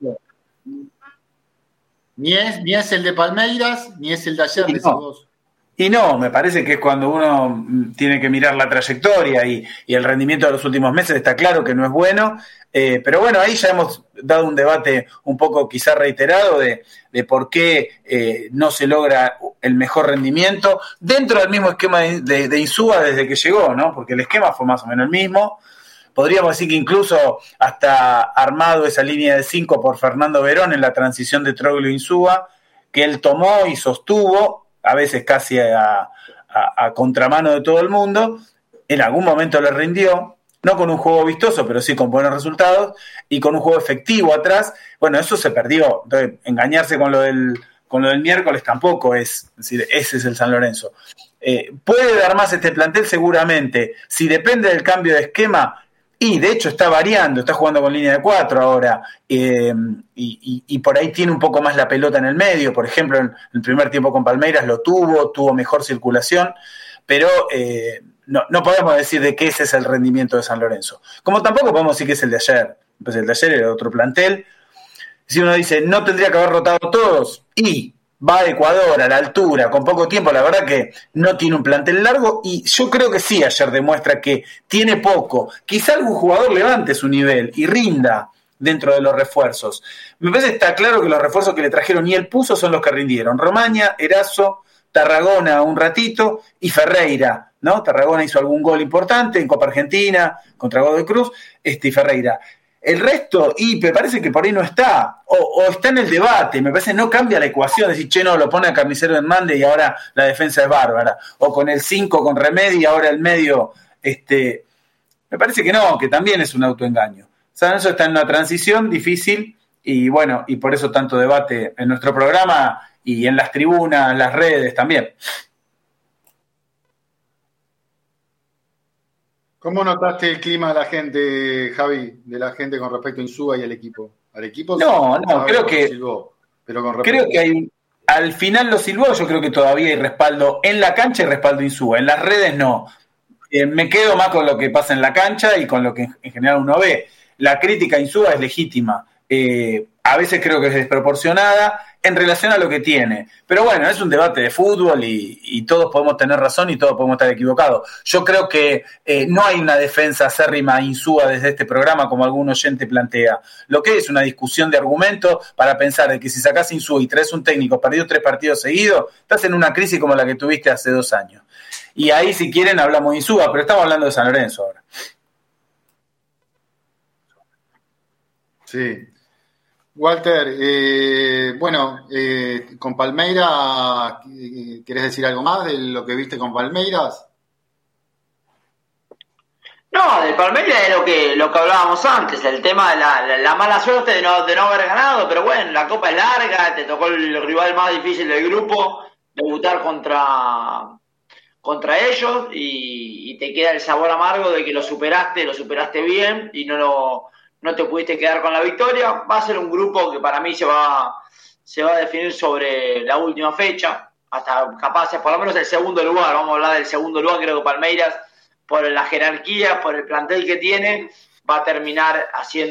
Ni es el de Palmeiras, ni es el de ayer, decís vos. Y no, me parece que es cuando uno tiene que mirar la trayectoria y el rendimiento de los últimos meses está claro que no es bueno, pero bueno, ahí ya hemos dado un debate un poco quizá reiterado de por qué no se logra el mejor rendimiento dentro del mismo esquema de Insúa desde que llegó, ¿no? Porque el esquema fue más o menos el mismo. Podríamos decir que incluso hasta armado esa línea de 5 por Fernando Verón en la transición de Troglio e Insúa, que él tomó y sostuvo, a veces casi a contramano de todo el mundo. En algún momento le rindió, no con un juego vistoso, pero sí con buenos resultados, y con un juego efectivo atrás. Bueno, eso se perdió. Entonces, engañarse con lo del miércoles tampoco es decir, ese es el San Lorenzo. ¿Puede dar más este plantel? Seguramente. Si depende del cambio de esquema, y de hecho está variando, está jugando con línea de 4 ahora, y por ahí tiene un poco más la pelota en el medio. Por ejemplo, en el primer tiempo con Palmeiras lo tuvo mejor circulación, pero no podemos decir de que ese es el rendimiento de San Lorenzo. Como tampoco podemos decir que es el de ayer. Pues el de ayer era otro plantel. Si uno dice, no tendría que haber rotado todos, y va a Ecuador a la altura, con poco tiempo, la verdad que no tiene un plantel largo, y yo creo que sí ayer demuestra que tiene poco. Quizá algún jugador levante su nivel y rinda dentro de los refuerzos. Me parece que está claro que los refuerzos que le trajeron y él puso son los que rindieron. Romaña, Erazo, Tarragona un ratito y Ferreira, ¿no? Tarragona hizo algún gol importante en Copa Argentina contra Godoy Cruz, y Ferreira. El resto, y me parece que por ahí no está, o está en el debate, me parece que no cambia la ecuación, decir, che, no, lo pone a Carnicero Hernández y ahora la defensa es bárbara, o con el 5 con Remedi y ahora el medio, me parece que no, que también es un autoengaño. San Lorenzo está en una transición difícil, y bueno, y por eso tanto debate en nuestro programa y en las tribunas, las redes también. ¿Cómo notaste el clima de la gente, Javi, de la gente con respecto a Insúa y al equipo? ¿Al equipo? No, creo que silbó, pero con respecto... creo que hay, al final lo silbó, yo creo que todavía hay respaldo en la cancha y respaldo Insúa, en las redes no. Me quedo más con lo que pasa en la cancha y con lo que en general uno ve. La crítica a Insúa es legítima. A veces creo que es desproporcionada en relación a lo que tiene. Pero bueno, es un debate de fútbol y todos podemos tener razón y todos podemos estar equivocados. Yo creo que no hay una defensa acérrima a Insúa desde este programa como algún oyente plantea. Lo que es una discusión de argumentos para pensar de que si sacás Insúa y traes un técnico perdido 3 partidos seguidos, estás en una crisis como la que tuviste hace 2 años. Y ahí, si quieren, hablamos de Insúa, pero estamos hablando de San Lorenzo ahora. Sí. Walter, con Palmeiras, ¿querés decir algo más de lo que viste con Palmeiras? No, del Palmeiras es lo que hablábamos antes, el tema de la mala suerte de no haber ganado, pero bueno, la Copa es larga, te tocó el rival más difícil del grupo, debutar contra ellos y te queda el sabor amargo de que lo superaste bien y no te pudiste quedar con la victoria. Va a ser un grupo que para mí se va a definir sobre la última fecha, hasta capaz, por lo menos el segundo lugar. Vamos a hablar del segundo lugar. Creo que Palmeiras, por la jerarquía, por el plantel que tiene, va a terminar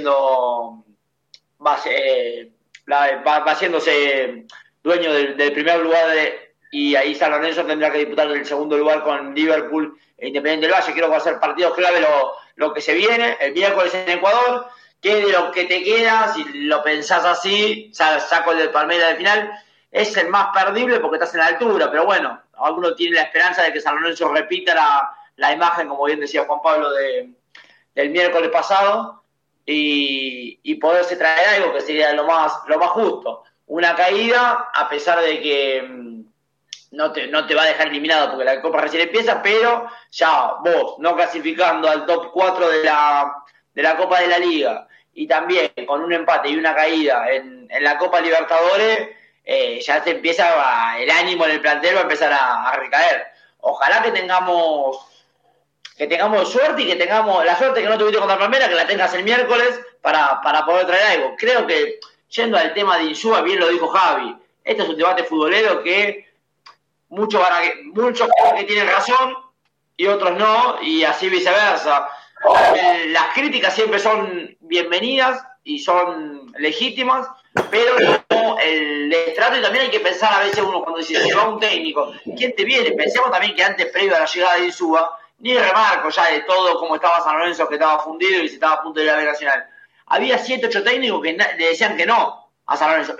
haciéndose dueño del primer lugar y ahí San Lorenzo tendrá que disputar el segundo lugar con Liverpool e Independiente del Valle. Creo que va a ser partido clave lo que se viene el miércoles en Ecuador. ¿Qué de lo que te queda? Si lo pensás así, saco el del Palmeiras de final, es el más perdible porque estás en la altura, pero bueno, alguno tiene la esperanza de que San Lorenzo repita la imagen, como bien decía Juan Pablo, del miércoles pasado y poderse traer algo que sería lo más justo. Una caída, a pesar de que no te va a dejar eliminado porque la Copa recién empieza, pero ya vos no clasificando al top 4 de la Copa de la Liga y también con un empate y una caída en la Copa Libertadores, ya te empieza el ánimo en el plantel va a empezar a recaer. Ojalá que tengamos suerte y que tengamos la suerte que no tuviste contra Palmeiras, que la tengas el miércoles para poder traer algo. Creo que, yendo al tema de Insúa, bien lo dijo Javi, este es un debate futbolero que muchos que tienen razón y otros no, y así viceversa. Las críticas siempre son bienvenidas y son legítimas, pero el destrato, y también hay que pensar a veces uno cuando dice, si va un técnico, ¿quién te viene? Pensemos también que antes, previo a la llegada de Insúa, ni remarco ya de todo cómo estaba San Lorenzo, que estaba fundido y se estaba a punto de ir a la B Nacional. Había 7, 8 técnicos que le decían que no a San Lorenzo,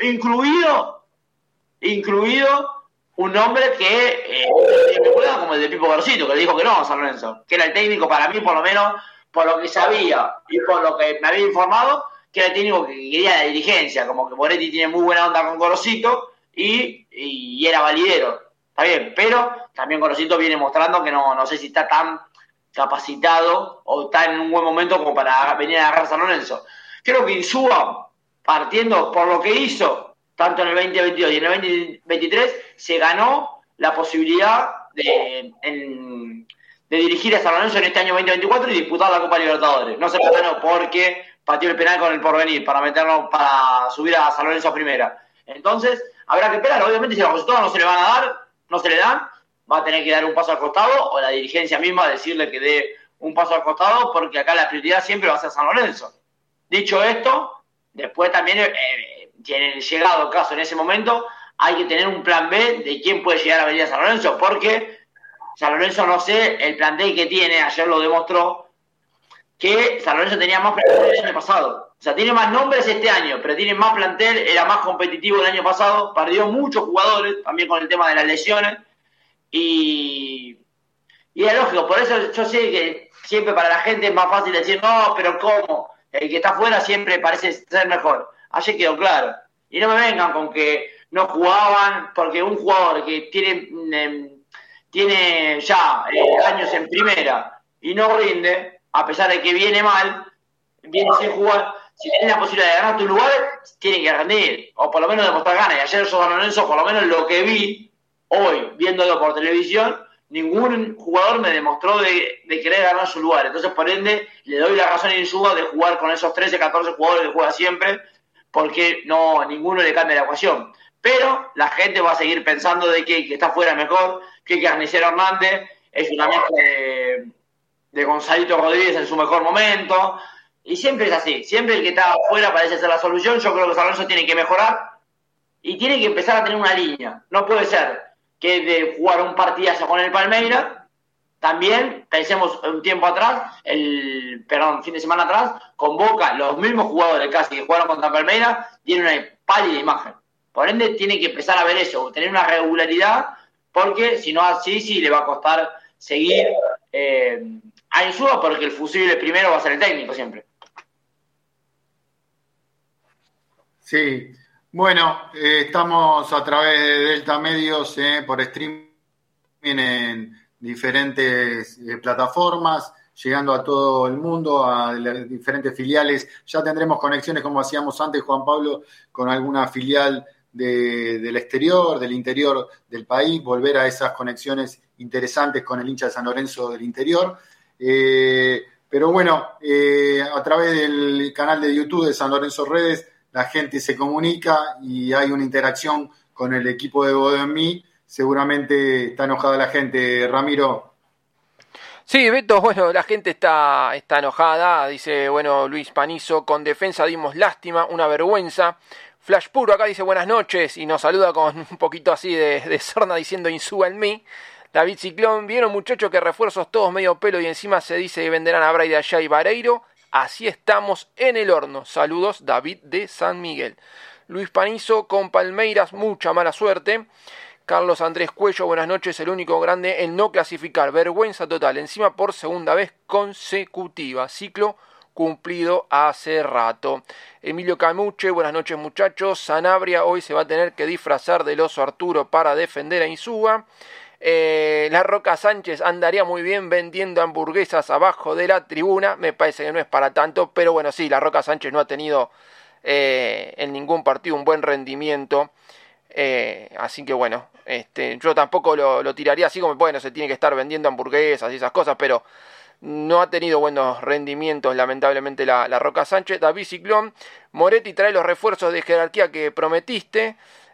incluido un nombre que me acuerdo como el de Pipo Garcito, que le dijo que no a San Lorenzo, que era el técnico para mí, por lo menos, por lo que sabía y por lo que me había informado, que era el técnico que quería la dirigencia, como que Moretti tiene muy buena onda con Gorosito y era validero, está bien, pero también Gorosito viene mostrando que no sé si está tan capacitado o está en un buen momento como para venir a agarrar a San Lorenzo. Creo que Insúa, partiendo por lo que hizo, tanto en el 2022 y en el 2023, se ganó la posibilidad de dirigir a San Lorenzo en este año 2024 y disputar la Copa Libertadores. No se ganó porque pateó el penal con el Porvenir para subir a San Lorenzo a primera. Entonces, habrá que esperar. Obviamente, si los resultados no se le van a dar, no se le dan, va a tener que dar un paso al costado o la dirigencia misma decirle que dé un paso al costado, porque acá la prioridad siempre va a ser San Lorenzo. Dicho esto, después también tienen llegado el caso en ese momento, hay que tener un plan B de quién puede llegar a venir a San Lorenzo, porque San Lorenzo, no sé, el plantel que tiene, ayer lo demostró, que San Lorenzo tenía más plantel el año pasado. O sea, tiene más nombres este año, pero tiene más plantel, era más competitivo el año pasado, perdió muchos jugadores, también con el tema de las lesiones, y es lógico, por eso yo sé que siempre para la gente es más fácil decir, no, pero ¿cómo? El que está afuera siempre parece ser mejor. Ayer quedó claro. Y no me vengan con que no jugaban, porque un jugador que tiene ya años en primera y no rinde, a pesar de que viene mal, viene sin jugar, si tienes la posibilidad de ganar tu lugar, tiene que rendir, o por lo menos demostrar ganas. Y ayer yo, San Lorenzo, por lo menos lo que vi hoy, viéndolo por televisión, ningún jugador me demostró de querer ganar su lugar. Entonces, por ende, le doy la razón a Insúa de jugar con esos 13, 14 jugadores que juega siempre, porque ninguno le cambia la ecuación. Pero la gente va a seguir pensando de que está fuera mejor, que Carnicero Hernández es una mezcla de Gonzalito Rodríguez en su mejor momento. Y siempre es así, siempre el que está afuera parece ser la solución. Yo creo que San Lorenzo tiene que mejorar y tiene que empezar a tener una línea. No puede ser que de jugar un partidazo con el Palmeiras, también pensemos un tiempo atrás, fin de semana atrás, con Boca, los mismos jugadores casi que jugaron contra Palmeiras, tienen una pálida imagen. Por ende, tiene que empezar a ver eso, tener una regularidad, porque si no así, sí le va a costar seguir a Insúa, porque el fusible primero va a ser el técnico siempre. Sí, bueno, estamos a través de Delta Medios por streaming en diferentes plataformas, llegando a todo el mundo, a las diferentes filiales. Ya tendremos conexiones, como hacíamos antes, Juan Pablo, con alguna filial del exterior, del interior del país, volver a esas conexiones interesantes con el hincha de San Lorenzo del interior. Pero bueno, a través del canal de YouTube de San Lorenzo Redes, la gente se comunica y hay una interacción con el equipo de Boedo en mí. Seguramente está enojada la gente, Ramiro. Sí, Beto, bueno, la gente está enojada. Dice, bueno, Luis Panizo, con Defensa dimos lástima, una vergüenza. Flash Puro acá dice buenas noches y nos saluda con un poquito así de sorna diciendo Insúa en mí. David Ciclón, vieron muchachos que refuerzos todos medio pelo y encima se dice que venderán a Braida allá y Vareiro. Así estamos en el horno. Saludos, David de San Miguel. Luis Panizo, con Palmeiras, mucha mala suerte. Carlos Andrés Cuello, buenas noches, el único grande en no clasificar. Vergüenza total, encima por segunda vez consecutiva. Ciclo cumplido hace rato. Emilio Camuche, buenas noches muchachos. Sanabria hoy se va a tener que disfrazar del oso Arturo para defender a Insúa. La Roca Sánchez andaría muy bien vendiendo hamburguesas abajo de la tribuna. Me parece que no es para tanto, pero bueno, sí, la Roca Sánchez no ha tenido en ningún partido un buen rendimiento. Así que bueno, yo tampoco lo tiraría así como, bueno, se tiene que estar vendiendo hamburguesas y esas cosas, pero no ha tenido buenos rendimientos lamentablemente la Roca Sánchez. David Ciclón, Moretti trae los refuerzos de jerarquía que prometiste.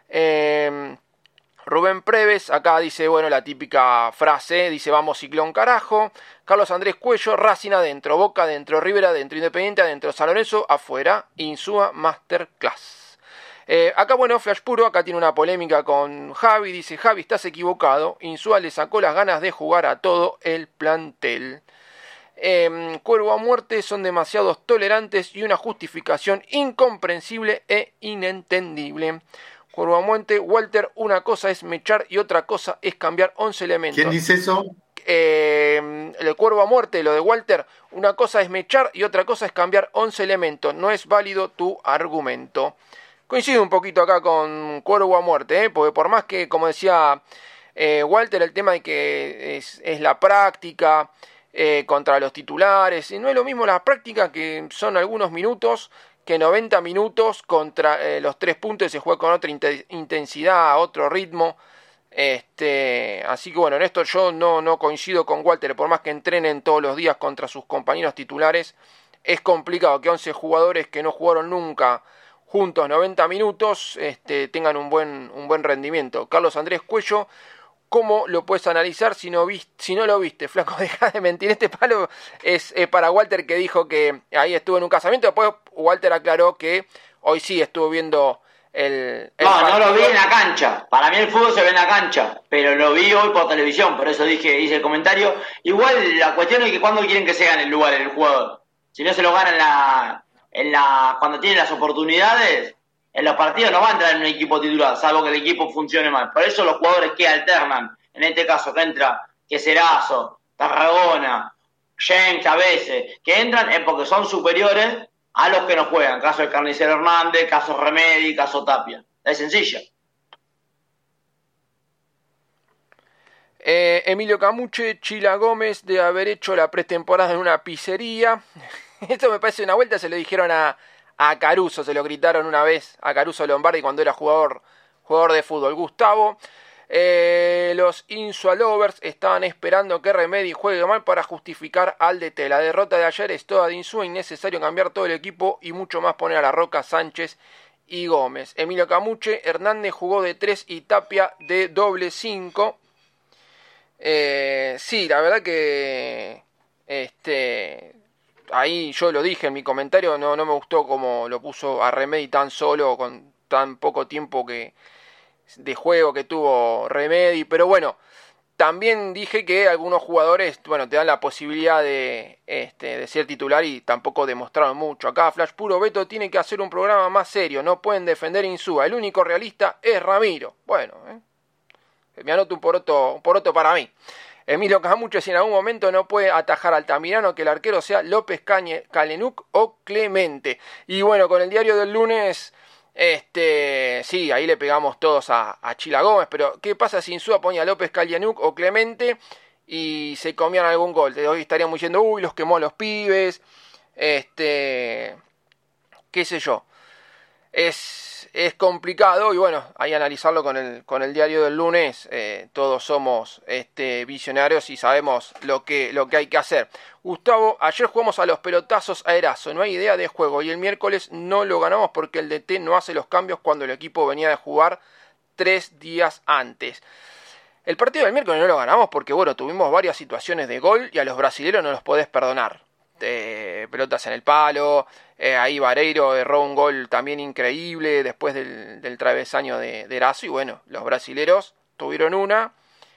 Rubén Preves, acá dice, bueno, la típica frase, dice vamos Ciclón carajo. Carlos Andrés Cuello, Racing adentro, Boca adentro, River adentro, Independiente adentro, San Lorenzo afuera, Insúa Masterclass. Acá, bueno, Flash Puro, acá tiene una polémica con Javi, dice, Javi, estás equivocado, Insúa le sacó las ganas de jugar a todo el plantel. Cuervo a muerte, son demasiados tolerantes y una justificación incomprensible e inentendible. Cuervo a muerte, Walter, una cosa es mechar y otra cosa es cambiar 11 elementos. ¿Quién dice eso? El Cuervo a muerte, lo de Walter, una cosa es mechar y otra cosa es cambiar 11 elementos, no es válido tu argumento. Coincido un poquito acá con Cuervo a muerte, porque por más que, como decía Walter, el tema de que es la práctica contra los titulares, y no es lo mismo la práctica que son algunos minutos que 90 minutos contra los 3 puntos, se juega con otra intensidad, otro ritmo. Así que bueno, en esto yo no coincido con Walter, por más que entrenen todos los días contra sus compañeros titulares, es complicado que 11 jugadores que no jugaron nunca juntos 90 minutos tengan un buen rendimiento. Carlos Andrés Cuello, ¿cómo lo puedes analizar si no lo viste? Flaco, deja de mentir. Este palo es para Walter, que dijo que ahí estuvo en un casamiento. Después Walter aclaró que hoy sí estuvo viendo el no lo vi en la cancha. Para mí el fútbol se ve en la cancha, pero lo vi hoy por televisión, por eso hice el comentario. Igual la cuestión es que cuando quieren que se gane el lugar el jugador. Si no se lo gana cuando tienen las oportunidades, en los partidos no va a entrar en un equipo titular, salvo que el equipo funcione mal. Por eso los jugadores que alternan, en este caso que entra Queserazo, Tarragona, James a veces, que entran es porque son superiores a los que no juegan. Caso de Carnicero Hernández, caso Remedi, caso Tapia. Es sencillo. Emilio Camuche, Chila Gómez, de haber hecho la pretemporada en una pizzería. Esto me parece una vuelta, se lo dijeron a Caruso, se lo gritaron una vez a Caruso Lombardi cuando era jugador de fútbol. Gustavo, los Insua Lovers estaban esperando que Remedi juegue mal para justificar al DT. La derrota de ayer es toda de Insua, innecesario cambiar todo el equipo y mucho más poner a La Roca, Sánchez y Gómez. Emilio Camuche, Hernández jugó de 3 y Tapia de doble 5. Sí, la verdad que Ahí yo lo dije en mi comentario, no me gustó como lo puso a Remedi tan solo, con tan poco tiempo de juego que tuvo Remedi, pero bueno, también dije que algunos jugadores, bueno, te dan la posibilidad de ser titular y tampoco demostraron mucho. Acá Flash Puro, Beto tiene que hacer un programa más serio, no pueden defender Insúa, el único realista es Ramiro. Bueno, me anoto un poroto para mí. Emilio Camucho, si en algún momento no puede atajar a Altamirano, que el arquero sea López Kalenuk o Clemente. Y bueno, con el diario del lunes, sí, ahí le pegamos todos a Chila Gómez, pero ¿qué pasa si Insúa ponía a López Kalenuk o Clemente y se comían algún gol? Hoy estaríamos diciendo, uy, los quemó a los pibes, qué sé yo. Es complicado y bueno, ahí analizarlo con el diario del lunes, todos somos visionarios y sabemos lo que hay que hacer. Gustavo, ayer jugamos a los pelotazos a Erazo, no hay idea de juego y el miércoles no lo ganamos porque el DT no hace los cambios cuando el equipo venía de jugar 3 días antes. El partido del miércoles no lo ganamos porque bueno, tuvimos varias situaciones de gol y a los brasileros no los podés perdonar. Pelotas en el palo, ahí Vareiro erró un gol también increíble después del travesaño de Erazo y bueno, los brasileros tuvieron una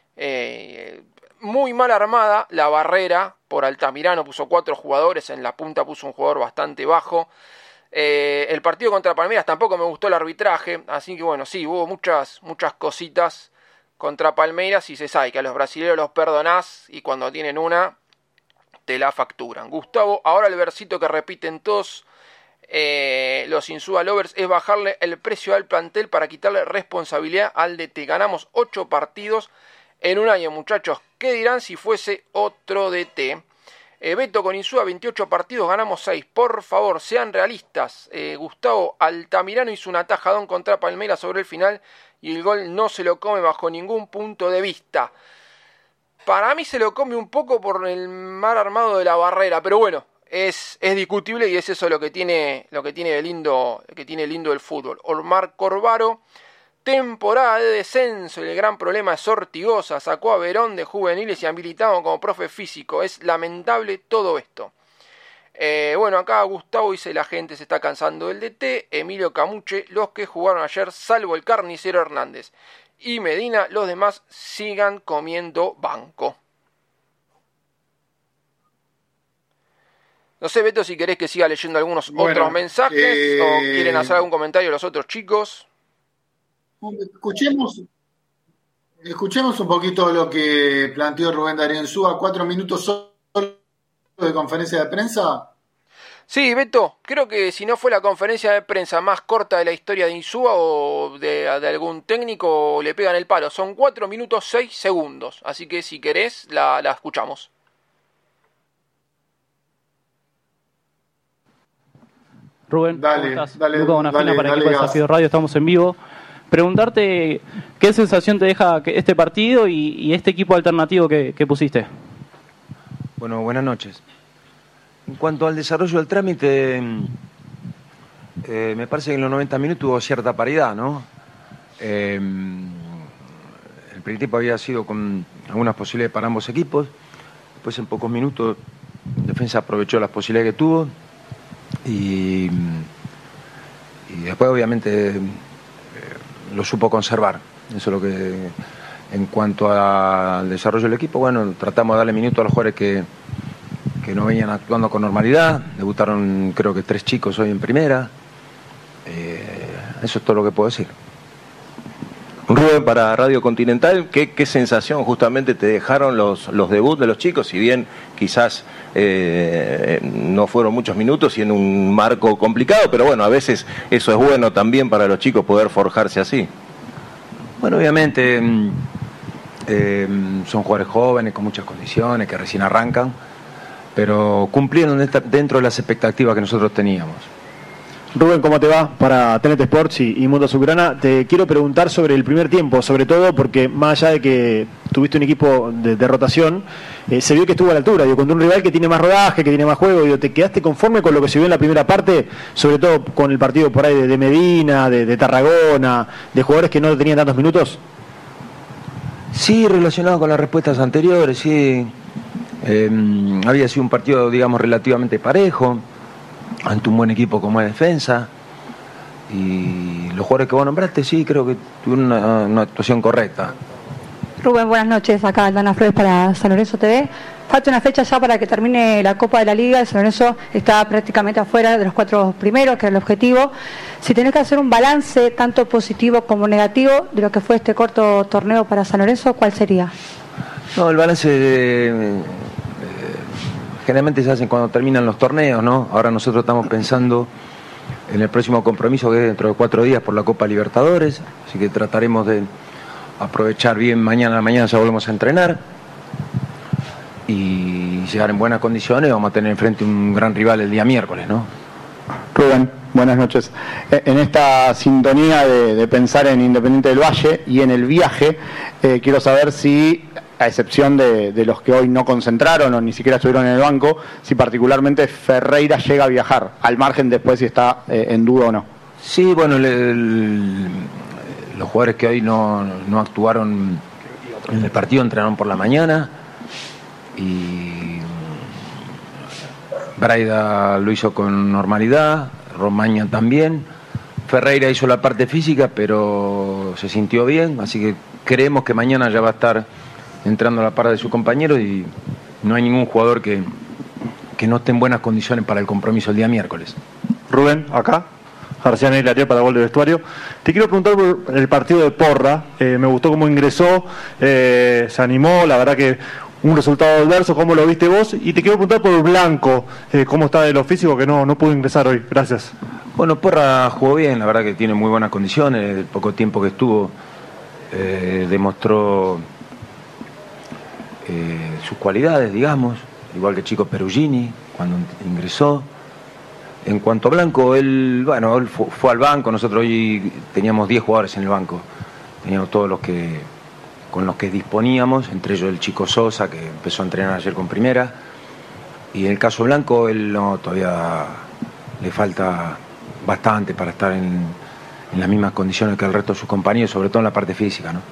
muy mal armada la barrera por Altamirano, puso 4 jugadores, en la punta puso un jugador bastante bajo. El partido contra Palmeiras tampoco me gustó el arbitraje, así que bueno, sí, hubo muchas cositas contra Palmeiras y se sabe que a los brasileros los perdonás y cuando tienen una te la facturan. Gustavo, ahora el versito que repiten todos los Insúa Lovers es bajarle el precio al plantel para quitarle responsabilidad al DT. Ganamos 8 partidos en un año, muchachos. ¿Qué dirán si fuese otro DT? Beto, con Insúa 28 partidos, ganamos 6. Por favor, sean realistas. Gustavo, Altamirano hizo un atajadón contra Palmeiras sobre el final y el gol no se lo come bajo ningún punto de vista. Para mí se lo come un poco por el mal armado de la barrera, pero bueno, es discutible y es eso lo que tiene lindo el fútbol. Omar Corvaro, temporada de descenso, el gran problema es Ortigosa, sacó a Verón de juveniles y habilitado como profe físico, es lamentable todo esto. Bueno, acá Gustavo dice, la gente se está cansando del DT, Emilio Camuche, los que jugaron ayer, salvo el carnicero Hernández y Medina, los demás sigan comiendo banco. No sé, Beto, si querés que siga leyendo algunos otros mensajes o quieren hacer algún comentario los otros chicos. Escuchemos un poquito lo que planteó Rubén Darío Insúa. 4 minutos solo de conferencia de prensa. Sí, Beto, creo que si no fue la conferencia de prensa más corta de la historia de Insúa o de algún técnico, le pegan el palo. Son 4 minutos 6 segundos, así que si querés la escuchamos. Rubén, dale, ¿cómo estás? Dale, Lucas Bonafina para dale, Equipo de Desafío Radio, estamos en vivo. Preguntarte qué sensación te deja este partido y este equipo alternativo que pusiste. Bueno, buenas noches. En cuanto al desarrollo del trámite, me parece que en los 90 minutos hubo cierta paridad, ¿no? El primer tiempo había sido con algunas posibilidades para ambos equipos. Después, en pocos minutos, Defensa aprovechó las posibilidades que tuvo. Y después, obviamente, lo supo conservar. Eso es lo que... En cuanto al desarrollo del equipo, bueno, tratamos de darle minutos a los jugadores que no venían actuando con normalidad. Debutaron creo que 3 chicos hoy en primera. Eso es todo lo que puedo decir. Rubén, para Radio Continental, ¿qué sensación justamente te dejaron los debuts de los chicos? Si bien quizás no fueron muchos minutos y en un marco complicado, pero bueno, a veces eso es bueno también para los chicos poder forjarse así. Bueno, obviamente son jugadores jóvenes con muchas condiciones que recién arrancan, pero cumplieron dentro de las expectativas que nosotros teníamos. Rubén, ¿cómo te va? Para TNT Sports y Mundo Azulgrana, te quiero preguntar sobre el primer tiempo, sobre todo porque más allá de que tuviste un equipo de rotación, se vio que estuvo a la altura, contra un rival que tiene más rodaje, que tiene más juego. ¿Te quedaste conforme con lo que se vio en la primera parte, sobre todo con el partido por ahí de Medina, de Tarragona, de jugadores que no tenían tantos minutos? Sí, relacionado con las respuestas anteriores, sí. Había sido un partido, digamos, relativamente parejo, ante un buen equipo como es Defensa. Y los jugadores que vos nombraste, sí, creo que tuvieron una actuación correcta. Rubén, buenas noches. Acá Aldana Flores para San Lorenzo TV. Falta una fecha ya para que termine la Copa de la Liga. El San Lorenzo está prácticamente afuera de los 4 primeros, que era el objetivo. Si tenés que hacer un balance tanto positivo como negativo de lo que fue este corto torneo para San Lorenzo, ¿cuál sería? No, el balance generalmente se hace cuando terminan los torneos, ¿no? Ahora nosotros estamos pensando en el próximo compromiso, que es dentro de 4 días por la Copa Libertadores, así que trataremos de aprovechar bien mañana ya volvemos a entrenar y llegar en buenas condiciones. Vamos a tener enfrente un gran rival el día miércoles, ¿no? Rubén, buenas noches. En esta sintonía de pensar en Independiente del Valle y en el viaje, quiero saber si, a excepción de los que hoy no concentraron o ni siquiera estuvieron en el banco, si particularmente Ferreira llega a viajar, al margen después si está en duda o no. Sí, bueno, los jugadores que hoy no actuaron en el partido entrenaron por la mañana y Braida lo hizo con normalidad, Romaña también. Ferreira hizo la parte física, pero se sintió bien, así que creemos que mañana ya va a estar entrando a la par de su compañero y no hay ningún jugador que no esté en buenas condiciones para el compromiso el día miércoles. Rubén, acá. García Neila para Gol de Vestuario. Te quiero preguntar por el partido de Porra. Me gustó cómo ingresó, se animó, la verdad que un resultado adverso, ¿cómo lo viste vos? Y te quiero preguntar por Blanco, cómo está de lo físico, que no pudo ingresar hoy. Gracias. Bueno, Porra jugó bien, la verdad que tiene muy buenas condiciones. El poco tiempo que estuvo demostró sus cualidades, digamos, igual que Chico Perugini cuando ingresó. En cuanto a Blanco, él fue al banco. Nosotros hoy teníamos 10 jugadores en el banco. Teníamos todos los que con los que disponíamos, entre ellos el Chico Sosa, que empezó a entrenar ayer con primera. Y en el caso Blanco, él todavía le falta bastante para estar en las mismas condiciones que el resto de sus compañeros, sobre todo en la parte física, ¿no?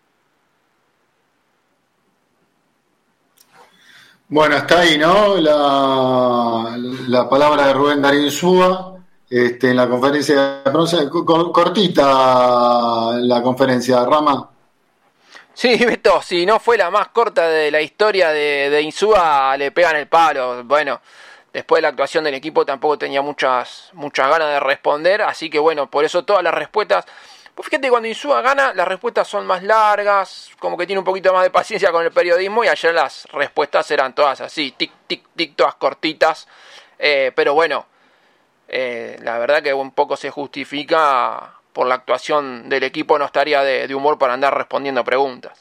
Bueno, está ahí, ¿no? La palabra de Rubén Darío Insúa en la conferencia de prensa. Cortita la conferencia, Rama. Sí, Beto, si no fue la más corta de la historia de Insúa, le pegan el palo. Bueno, después de la actuación del equipo tampoco tenía muchas ganas de responder, así que bueno, por eso todas las respuestas. Pues fíjate, cuando Insúa gana, las respuestas son más largas, como que tiene un poquito más de paciencia con el periodismo, y ayer las respuestas eran todas así, tic, tic, tic, todas cortitas, pero bueno, la verdad que un poco se justifica por la actuación del equipo, no estaría de humor para andar respondiendo preguntas.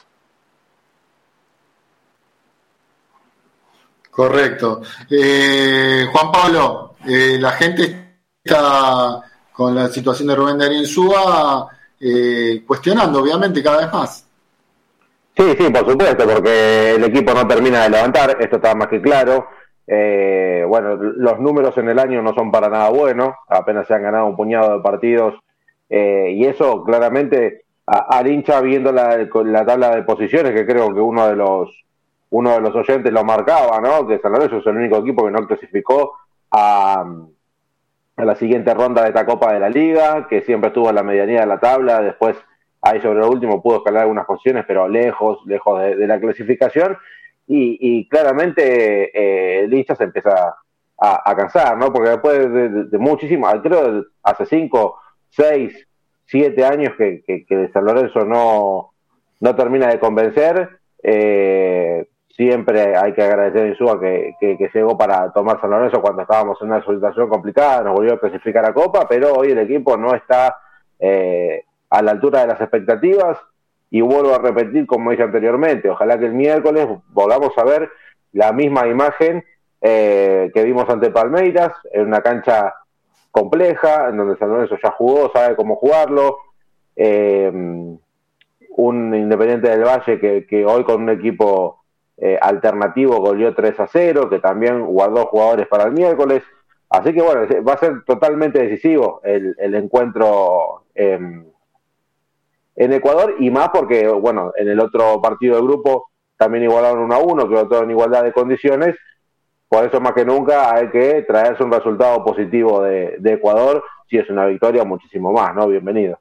Correcto. Juan Pablo, la gente está con la situación de Rubén Darío Insúa cuestionando, obviamente, cada vez más. Sí, por supuesto, porque el equipo no termina de levantar, esto está más que claro. Bueno, los números en el año no son para nada buenos, apenas se han ganado un puñado de partidos, y eso claramente al hincha, viendo la tabla de posiciones, que creo que uno de los oyentes lo marcaba, ¿no? Que San Lorenzo es el único equipo que no clasificó a la siguiente ronda de esta Copa de la Liga, que siempre estuvo en la medianía de la tabla. Después, ahí sobre lo último, pudo escalar algunas posiciones, pero lejos de la clasificación, y claramente el hincha se empieza a cansar, ¿no? Porque después de muchísimo, creo hace 5, 6, 7 años que San Lorenzo no termina de convencer. Siempre hay que agradecer a Insúa que llegó para tomar San Lorenzo cuando estábamos en una situación complicada, nos volvió a clasificar a Copa, pero hoy el equipo no está a la altura de las expectativas, y vuelvo a repetir, como dije anteriormente, ojalá que el miércoles volvamos a ver la misma imagen que vimos ante Palmeiras, en una cancha compleja, en donde San Lorenzo ya jugó, sabe cómo jugarlo, un Independiente del Valle que hoy con un equipo alternativo goleó 3-0, que también guardó jugadores para el miércoles, así que bueno, va a ser totalmente decisivo el encuentro en Ecuador, y más porque, bueno, en el otro partido de grupo también igualaron 1-1, quedó todo en igualdad de condiciones. Por eso más que nunca hay que traerse un resultado positivo de Ecuador. Si es una victoria, muchísimo más, ¿no? Bienvenido.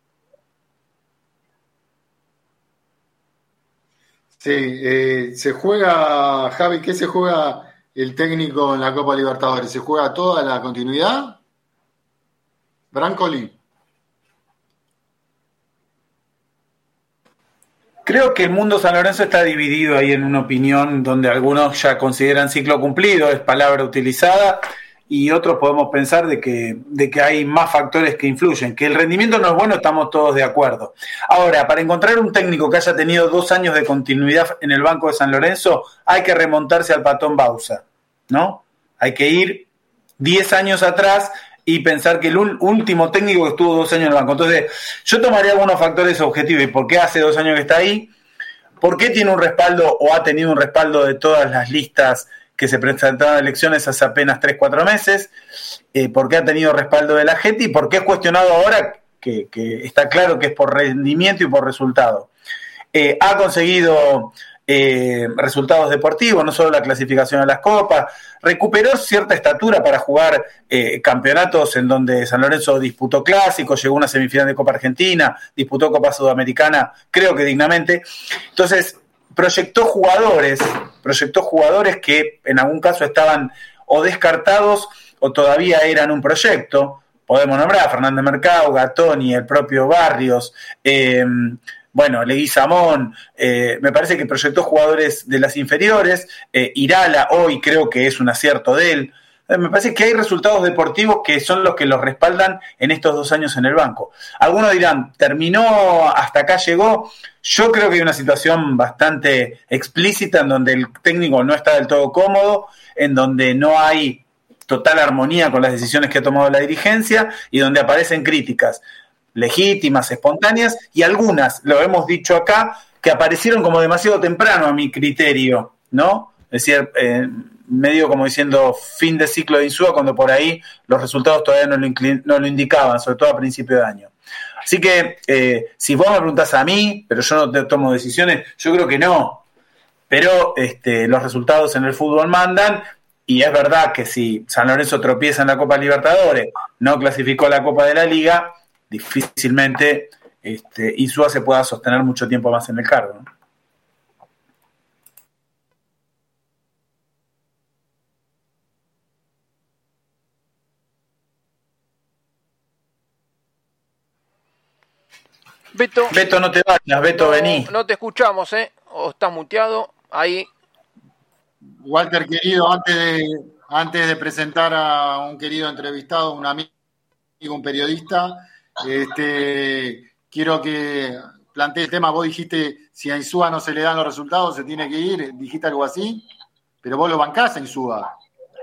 Sí, se juega, Javi, ¿qué se juega el técnico en la Copa Libertadores? ¿Se juega toda la continuidad? Brancoli. Creo que el mundo San Lorenzo está dividido ahí en una opinión donde algunos ya consideran ciclo cumplido, es palabra utilizada, y otros podemos pensar de que hay más factores que influyen. Que el rendimiento no es bueno, estamos todos de acuerdo. Ahora, para encontrar un técnico que haya tenido 2 años de continuidad en el banco de San Lorenzo, hay que remontarse al Patón Bauza, ¿no? Hay que ir 10 años atrás y pensar que el último técnico que estuvo 2 años en el banco. Entonces, yo tomaría algunos factores objetivos. ¿Y por qué hace 2 años que está ahí? ¿Por qué tiene un respaldo o ha tenido un respaldo de todas las listas que se presentaron a elecciones hace apenas 3-4 meses? ¿Por qué ha tenido respaldo de la gente? ¿Y por qué es cuestionado ahora? Que está claro que es por rendimiento y por resultado. Ha conseguido resultados deportivos, no solo la clasificación a las copas, recuperó cierta estatura para jugar campeonatos en donde San Lorenzo disputó clásicos, llegó a una semifinal de Copa Argentina, disputó Copa Sudamericana, creo que dignamente. Entonces, proyectó jugadores que en algún caso estaban o descartados o todavía eran un proyecto. Podemos nombrar a Fernández Mercado, Gattoni, el propio Barrios, Leguizamón, me parece que proyectó jugadores de las inferiores, Irala hoy creo que es un acierto de él. Me parece que hay resultados deportivos que son los que los respaldan en estos 2 años en el banco. Algunos dirán, terminó, hasta acá llegó. Yo creo que hay una situación bastante explícita en donde el técnico no está del todo cómodo, en donde no hay total armonía con las decisiones que ha tomado la dirigencia y donde aparecen críticas legítimas, espontáneas, y algunas, lo hemos dicho acá, que aparecieron como demasiado temprano a mi criterio, ¿no? Es decir, medio como diciendo fin de ciclo de Insúa, cuando por ahí los resultados todavía no lo indicaban, sobre todo a principio de año. Así que, si vos me preguntás a mí, pero yo no te tomo decisiones, yo creo que no. Pero los resultados en el fútbol mandan, y es verdad que si San Lorenzo tropieza en la Copa Libertadores, no clasificó a la Copa de la Liga, difícilmente Insúa se pueda sostener mucho tiempo más en el cargo, ¿no? Beto, no te vayas, Beto, vení. No te escuchamos, o estás muteado, ahí. Walter, querido, antes de presentar a un querido entrevistado, un amigo, un periodista, quiero que plantee el tema. Vos dijiste, si a Insúa no se le dan los resultados, se tiene que ir, dijiste algo así, pero vos lo bancás a Insúa.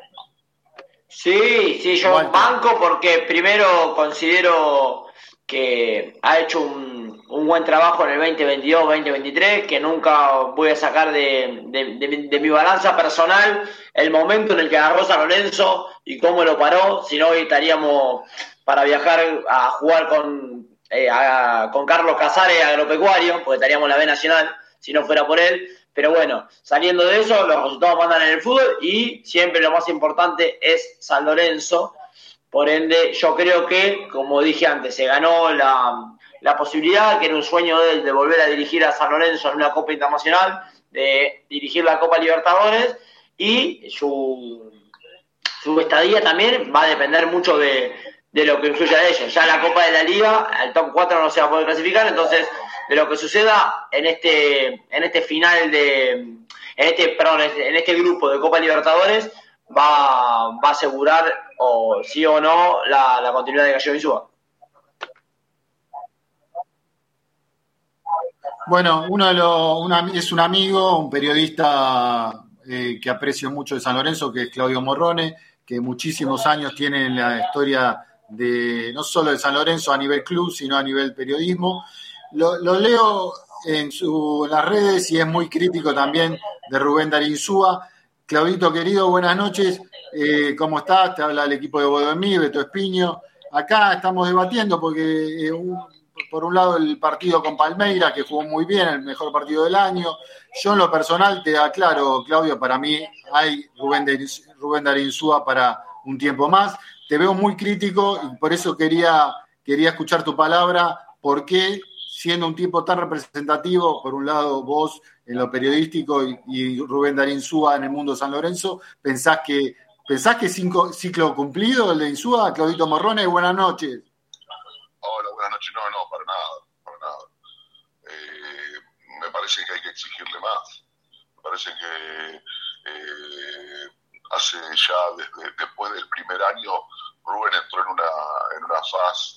Sí, yo Walter. banco porque primero considero que ha hecho un buen trabajo en el 2022-2023, que nunca voy a sacar de mi balanza personal el momento en el que agarró San Lorenzo y cómo lo paró. Si no, hoy estaríamos para viajar a jugar con Carlos Casares, agropecuario, porque estaríamos en la B Nacional si no fuera por él. Pero bueno, saliendo de eso, los resultados mandan en el fútbol y siempre lo más importante es San Lorenzo. Por ende, yo creo que, como dije antes, se ganó la posibilidad, que era un sueño de él, de volver a dirigir a San Lorenzo en una Copa Internacional, de dirigir la Copa Libertadores, y su estadía también va a depender mucho de lo que influya de ellos. Ya la Copa de la Liga, el top 4 no se va a poder clasificar, entonces de lo que suceda en este final en este grupo de Copa Libertadores va a asegurar o sí o no la continuidad de Gallo Insúa. Bueno, es un amigo, un periodista que aprecio mucho de San Lorenzo, que es Claudio Morrone, que muchísimos años tiene en la historia de no solo de San Lorenzo a nivel club, sino a nivel periodismo. Lo leo en las redes y es muy crítico también de Rubén Darín Insúa. Claudito, querido, buenas noches. ¿Cómo estás? Te habla el equipo de Boedo en mí, Beto Espiño. Acá estamos debatiendo porque por un lado el partido con Palmeiras, que jugó muy bien, el mejor partido del año. Yo en lo personal te aclaro, Claudio, para mí hay Rubén Darín Insúa para un tiempo más. Te veo muy crítico y por eso quería escuchar tu palabra. ¿Por qué, siendo un tipo tan representativo, por un lado vos en lo periodístico y Rubén Darín Insúa en el mundo de San Lorenzo, pensás que ciclo cumplido el de Insúa? Claudito Morrone, buenas noches. Hola, buenas noches. No, para nada. Me parece que hay que exigirle más. Me parece que hace ya, después del primer año, Rubén entró en una fase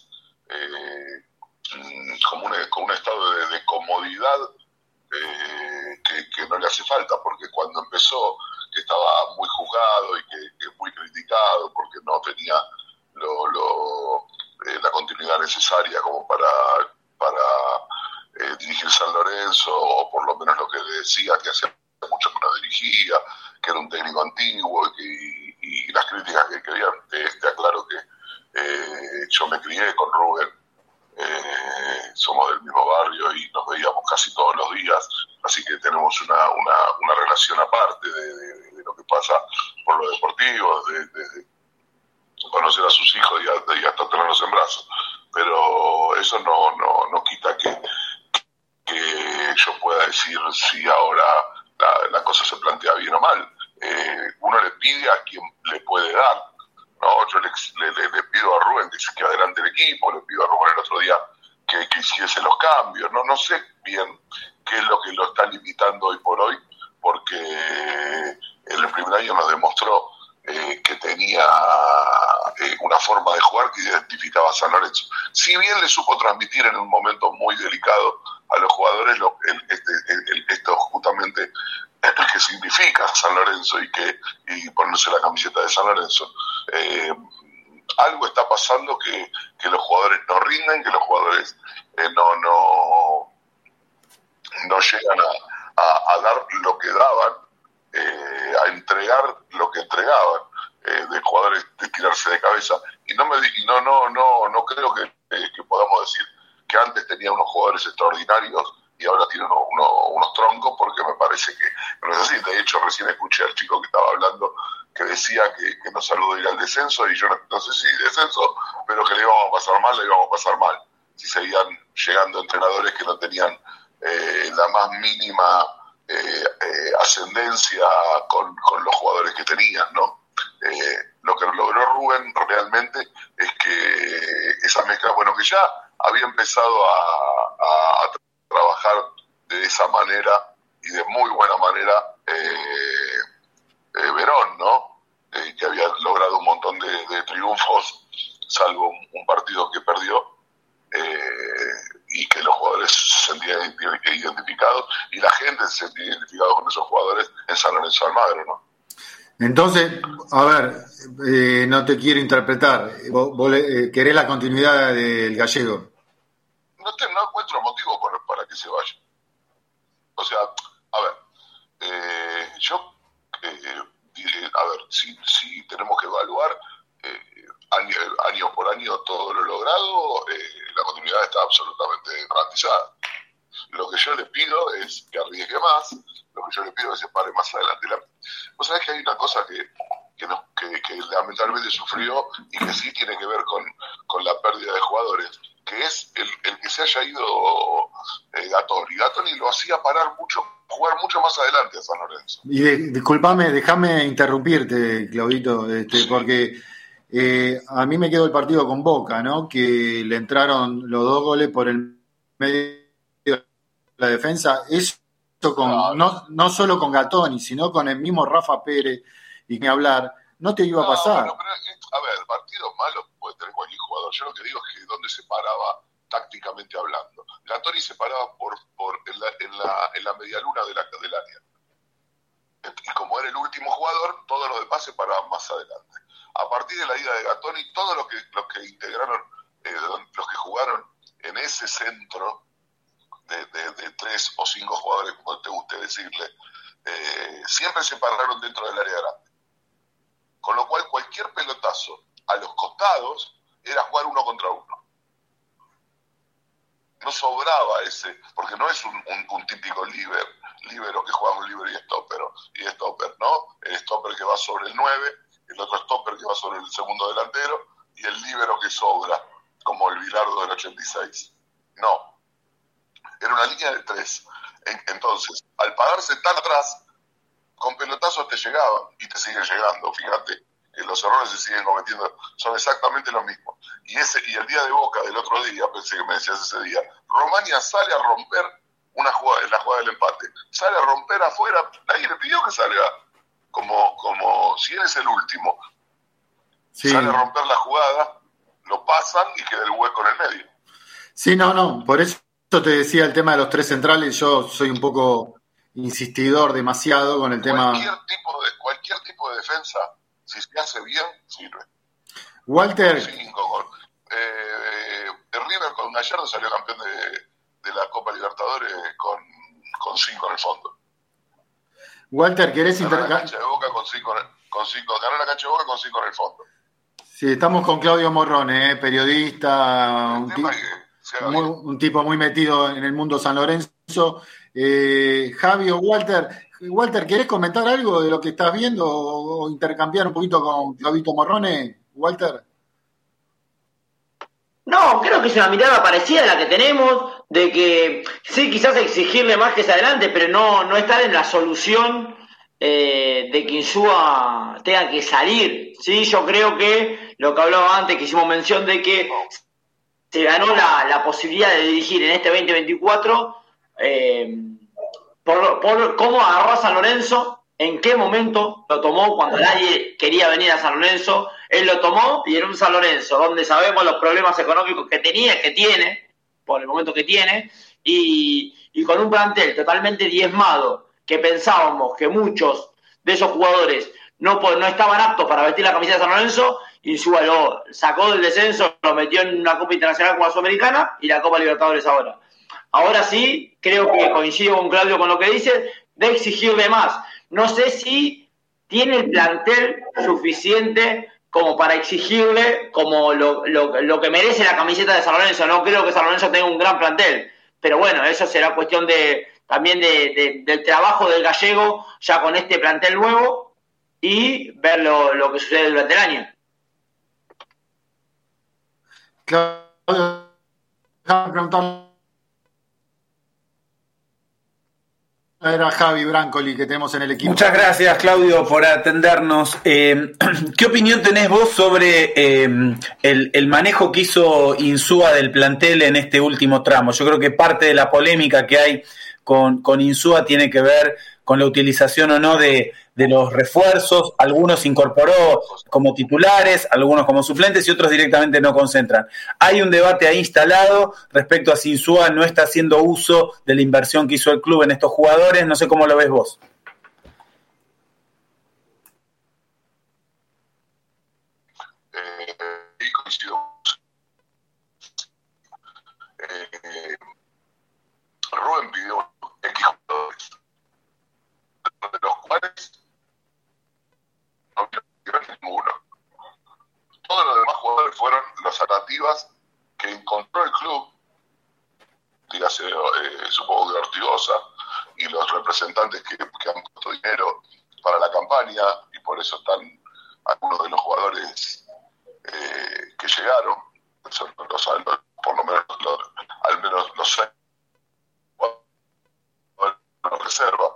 con un estado de comodidad que no le hace falta, porque cuando empezó, que estaba muy juzgado y que muy criticado porque no tenía la continuidad necesaria como para dirigir San Lorenzo, o por lo menos lo que decía, que hacía mucho que no dirigía, que era un técnico antiguo, y las críticas que había. Te aclaro que yo me crié con Rubén, somos del mismo barrio y nos veíamos casi todos los días, así que tenemos una relación aparte de lo que pasa por lo deportivo, de conocer a sus hijos y hasta tenerlos en brazos. Pero eso no quita que yo pueda decir si ahora la cosa se plantea bien o mal. Uno le pide a quien le puede dar, ¿no? Yo le pido a Rubén que adelante el equipo, le pido a Rubén el otro día que hiciese los cambios. No sé bien qué es lo que lo está limitando hoy por hoy, porque en el primer año nos demostró que tenía una forma de jugar que identificaba a San Lorenzo. Si bien le supo transmitir en un momento muy delicado a los jugadores esto justamente que significa San Lorenzo y ponerse la camiseta de San Lorenzo, algo está pasando que los jugadores no rinden, que los jugadores no llegan a dar lo que daban, a entregar lo que entregaban, de jugadores de tirarse de cabeza. Y no creo que podamos decir que antes tenía unos jugadores extraordinarios y ahora tiene unos troncos, porque me parece que no es así. De hecho, recién escuché al chico que estaba hablando que decía que nos saludó ir al descenso, y yo no sé si descenso, pero que le íbamos a pasar mal, si seguían llegando entrenadores que no tenían la más mínima ascendencia con los jugadores que tenían, ¿no? Lo que logró Rubén realmente es que esa mezcla, bueno, que ya había empezado a trabajar de esa manera y de muy buena manera Verón, ¿no? Que había logrado un montón de triunfos, salvo un partido que perdió, y que los jugadores se sentían identificados y la gente se sentía identificada con esos jugadores en San Lorenzo de Almagro, ¿no? Entonces, a ver, no te quiero interpretar. ¿Vos querés la continuidad del Gallego? No encuentro motivo para que se vaya. O sea, a ver, si tenemos que evaluar año por año todo lo logrado, la continuidad está absolutamente garantizada. Lo que yo le pido es que arriesgue más, lo que yo le pido es que se pare más adelante. Vos sabés que hay una cosa que lamentablemente sufrió y que sí tiene que ver con la pérdida de jugadores, que es el que se haya ido Gatoni. Gatoni lo hacía jugar mucho más adelante a San Lorenzo. Y disculpame, déjame interrumpirte, Claudito, porque a mí me quedó el partido con Boca, ¿no? Que le entraron los 2 goles por el medio de la defensa. Eso no solo con Gatoni, sino con el mismo Rafa Pérez, y ni hablar, no te iba a pasar. Bueno, pero, a ver, partidos malos puede tener cualquier jugador. Yo lo que digo es que dónde se paraba tácticamente hablando. Gatoni se paraba en la medialuna del área. Y como era el último jugador, todos los demás se paraban más adelante. A partir de la ida de Gatoni, todos los que integraron, los que jugaron en ese centro de 3 o 5 jugadores, como te guste decirle, siempre se pararon dentro del área grande. Con lo cual, cualquier pelotazo a los costados era jugar 1 contra 1. no sobraba ese, porque no es un típico líbero que juega un líbero y stopper, ¿no? El stopper que va sobre el 9, el otro stopper que va sobre el segundo delantero y el líbero que sobra, como el Bilardo del 86. No, era una línea de 3. Entonces, al pararse tan atrás, con pelotazos te llegaban y te siguen llegando, fíjate. Los errores se siguen cometiendo, son exactamente los mismos. Y el día de Boca del otro día, pensé que me decías ese día, Romania sale a romper una jugada, en la jugada del empate, sale a romper afuera, nadie le pidió que salga como si él es el último. Sí. Sale a romper la jugada, lo pasan y queda el hueco en el medio. Sí, no, por eso te decía el tema de los 3 centrales, yo soy un poco insistidor demasiado con el tema. Cualquier tipo de defensa, si se hace bien, sirve. Walter. River con Gallardo salió campeón de la Copa Libertadores con 5 en el fondo. Walter, ¿querés ganar la cancha de Boca con 5 ganar la cancha de Boca con 5 en el fondo. Sí, estamos con Claudio Morrone, periodista, un tipo muy metido en el mundo San Lorenzo. Javi o Walter, ¿querés comentar algo de lo que estás viendo o intercambiar un poquito con Claudito Morrone, Walter? No, creo que es una mirada parecida a la que tenemos, de que sí, quizás exigirle más que se adelante, pero no estar en la solución de que Insúa tenga que salir. Sí, yo creo que lo que hablaba antes, que hicimos mención de que se ganó la posibilidad de dirigir en este 2024 por cómo agarró a San Lorenzo, en qué momento lo tomó, cuando nadie quería venir a San Lorenzo, él lo tomó y en un San Lorenzo donde sabemos los problemas económicos que tiene, por el momento que tiene, y con un plantel totalmente diezmado, que pensábamos que muchos de esos jugadores no estaban aptos para vestir la camiseta de San Lorenzo, y lo sacó del descenso, lo metió en una Copa Internacional como la Sudamericana y la Copa Libertadores ahora. Ahora sí, creo que coincido con Claudio con lo que dice, de exigirle más. No sé si tiene el plantel suficiente como para exigirle como lo que merece la camiseta de San Lorenzo. No creo que San Lorenzo tenga un gran plantel, pero bueno, eso será cuestión también del trabajo del gallego ya con este plantel nuevo y ver lo que sucede durante el año. Claudio, era Javi Brancoli que tenemos en el equipo. Muchas gracias, Claudio, por atendernos. ¿Qué opinión tenés vos sobre el manejo que hizo Insúa del plantel en este último tramo? Yo creo que parte de la polémica que hay con Insúa tiene que ver con la utilización o no de los refuerzos. Algunos incorporó como titulares, algunos como suplentes y otros directamente no concentran. Hay un debate ahí instalado respecto a si Insúa no está haciendo uso de la inversión que hizo el club en estos jugadores. No sé cómo lo ves vos. Coincido. Rubén pidió X jugadores, de los cuales no quiero ninguno. Todos los demás jugadores fueron las alternativas que encontró el club, dígase, supongo que Ortigosa, y los representantes que han puesto dinero para la campaña, y por eso están algunos de los jugadores que llegaron, son por lo menos al menos los 6 reserva.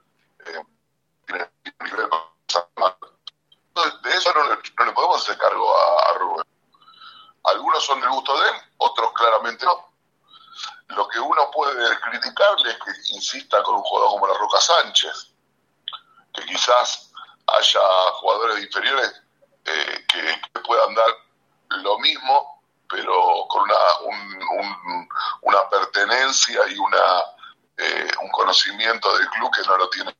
De eso no le podemos hacer cargo a Rubén. Algunos son del gusto de él, otros claramente no. Lo que uno puede criticarle es que insista con un jugador como la Roca Sánchez, que quizás haya jugadores inferiores que puedan dar lo mismo, pero con una pertenencia y un conocimiento del club que no lo tiene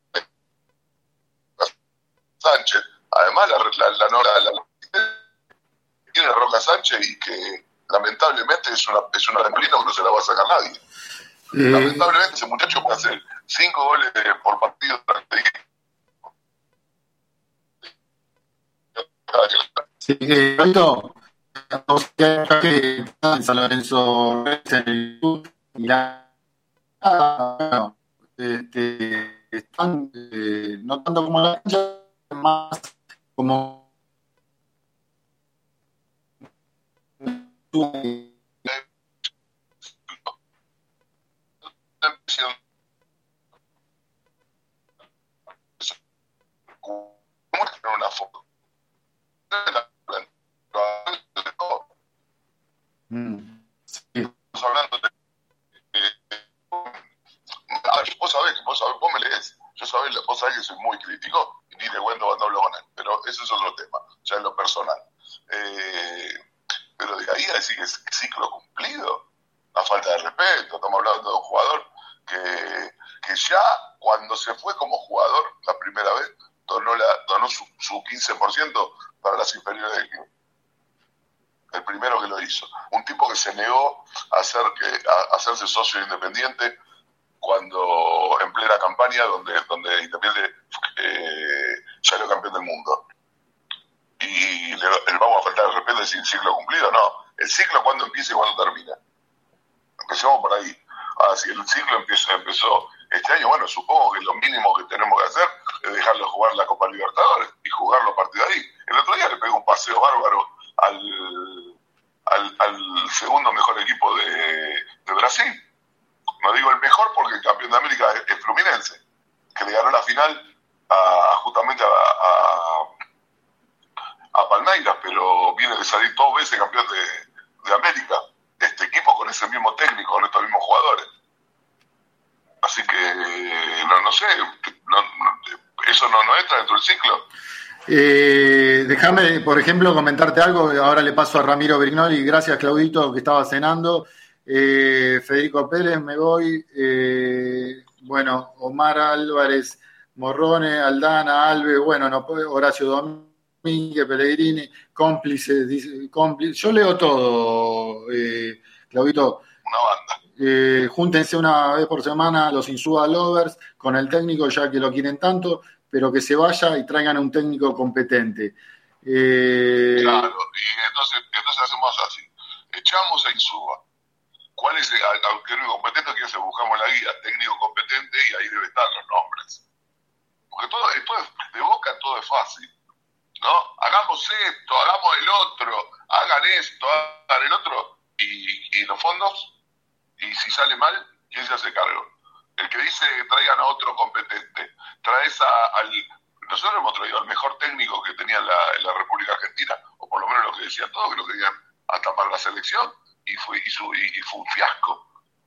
Sánchez. Además, la tiene Roca Sánchez y que lamentablemente es una disciplina que no se la va a sacar nadie. Lamentablemente ese muchacho puede hacer 5 goles por partido. Sí, que en San Lorenzo en el YouTube y bueno, están no tanto como la cancha, más como muestran una foto. Estamos hablando de vos me lees, vos sabés que soy muy crítico y ni de cuento cuando hablo con él, pero ese es otro tema, ya en lo personal. Pero de ahí a decir que es ciclo cumplido, una falta de respeto. Estamos hablando de un jugador que ya cuando se fue como jugador la primera vez donó su 15% para las inferiores del club. El primero que lo hizo. Un tipo que se negó a hacerse socio independiente cuando en plena campaña donde Independiente salió campeón del mundo. Y le vamos a faltar el respeto de decir ciclo cumplido, no. El ciclo cuándo empieza y cuándo termina. Empecemos por ahí. Si el ciclo empezó este año, bueno, supongo que lo mínimo que tenemos que hacer es dejarlo jugar la Copa Libertadores y jugarlo a partir de ahí. El otro día le pegó un paseo bárbaro al segundo mejor equipo de Brasil. No digo el mejor porque el campeón de América es Fluminense, que le ganó la final justamente a Palmeiras, pero viene de salir 2 veces campeón de América. Este equipo con ese mismo técnico, con estos mismos jugadores. Así que, no sé, eso no entra dentro del ciclo. Déjame, por ejemplo, comentarte algo. Ahora le paso a Ramiro Brignoli. Gracias, Claudito, que estaba cenando. Federico Pérez, me voy. Bueno, Omar Álvarez, Morrone, Aldana, Alves, bueno, no puede, Horacio Domínguez, Pellegrini, cómplices. Yo leo todo, Claudito. Una banda. Júntense una vez por semana los Insúa Lovers con el técnico, ya que lo quieren tanto, pero que se vaya y traigan a un técnico competente. Claro, y entonces hacemos así. Echamos a Insúa. ¿Cuál es el técnico competente? Que buscamos la guía, técnico competente, y ahí debe estar los nombres. Porque todo de Boca todo es fácil, ¿no? Hagamos esto, hagamos el otro, hagan esto, hagan el otro, y los fondos, y si sale mal, ¿quién se hace cargo? El que dice traigan a otro competente, nosotros hemos traído al mejor técnico que tenía en la República Argentina, o por lo menos lo que decían todos, que lo querían hasta para la selección, y fue un fiasco.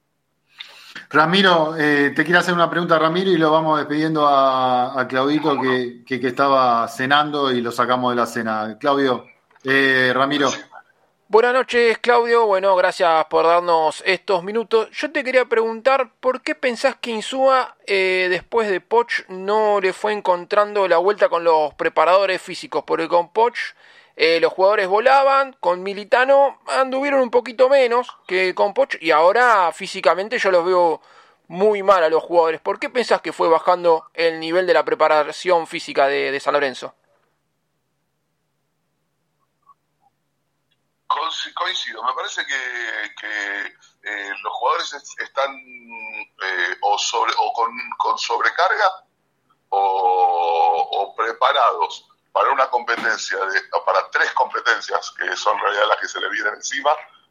Ramiro, te quiero hacer una pregunta, Ramiro, y lo vamos despidiendo a Claudito, que estaba cenando y lo sacamos de la cena. Claudio, Ramiro. Buenas noches, Claudio. Bueno, gracias por darnos estos minutos. Yo te quería preguntar, ¿por qué pensás que Insúa, después de Poch, no le fue encontrando la vuelta con los preparadores físicos? Porque con Poch los jugadores volaban, con Militano anduvieron un poquito menos que con Poch, y ahora físicamente yo los veo muy mal a los jugadores. ¿Por qué pensás que fue bajando el nivel de la preparación física de San Lorenzo? Coincido, me parece que los jugadores están con sobrecarga o preparados para una competencia, para 3 competencias que son en realidad las que se le vienen encima,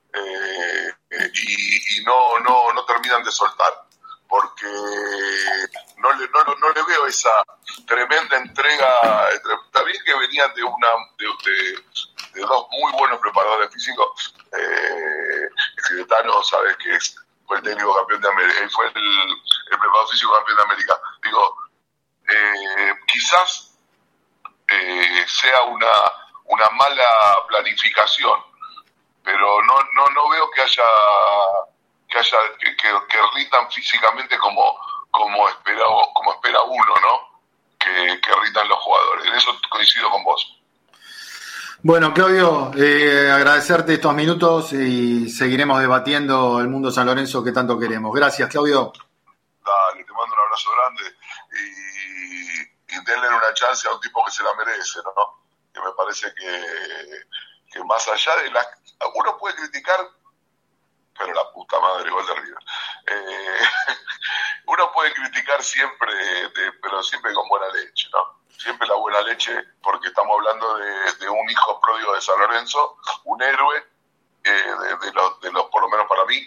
y no terminan de soltar, porque no le veo esa tremenda entrega. Está bien que venían de 2 muy buenos preparadores físicos. Cretano, sabes que fue el técnico campeón de América, fue el preparador físico campeón de América. Digo, quizás sea una mala planificación, pero no veo que rindan físicamente como espera uno, ¿no? Que rindan los jugadores. En eso coincido con vos. Bueno, Claudio, agradecerte estos minutos y seguiremos debatiendo el mundo San Lorenzo que tanto queremos. Gracias, Claudio. Dale, te mando un abrazo grande y denle una chance a un tipo que se la merece, ¿no? Que me parece que que más allá de las... Uno puede criticar, pero la puta madre, gol de River. Uno puede criticar siempre, pero siempre con buena leche, ¿no? Siempre la buena leche, porque estamos hablando de un hijo pródigo de San Lorenzo, un héroe, de los por lo menos para mí,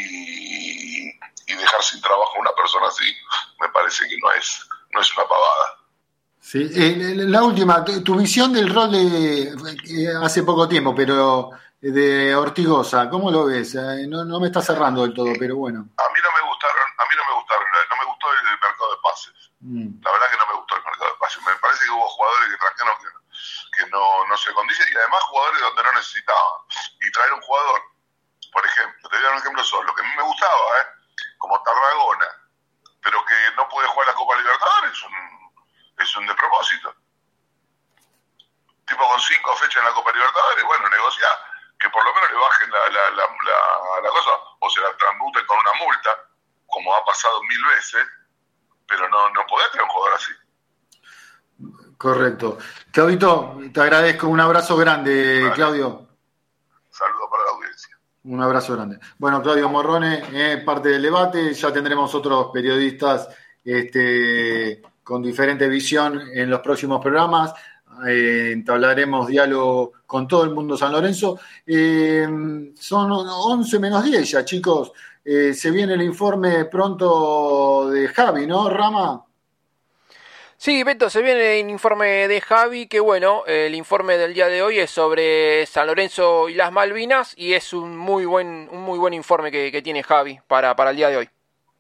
y dejar sin trabajo a una persona así, me parece que no es una pavada. Sí, la última, tu visión del rol de hace poco tiempo, pero de Ortigosa, ¿cómo lo ves? No me está cerrando del todo, pero bueno. A mí no me gustó el mercado de pases. La verdad que no me gustó el mercado de pases. Me parece que hubo jugadores extranjeros que no se condicen, y además jugadores donde no necesitaban. Y traer un jugador, por ejemplo, te voy a dar un ejemplo solo, que a mí me gustaba, como Tarragona, pero que no puede jugar la Copa Libertadores, es un despropósito. Tipo con 5 fechas en la Copa Libertadores, bueno, negociar, que por lo menos le bajen la cosa, o se la transmuten con una multa, como ha pasado 1000 veces, pero no podés tener un jugador así. Correcto. Claudito, te agradezco, un abrazo grande, vale. Claudio. Saludos para la audiencia. Un abrazo grande. Bueno, Claudio Morrone, parte del debate, ya tendremos otros periodistas con diferente visión en los próximos programas. Entablaremos diálogo con todo el mundo San Lorenzo. Son 11 menos 10 ya, chicos. Se viene el informe pronto de Javi, ¿no, Rama? Sí, Beto, se viene el informe de Javi, que bueno, el informe del día de hoy es sobre San Lorenzo y las Malvinas, y es un muy buen informe que tiene Javi para el día de hoy.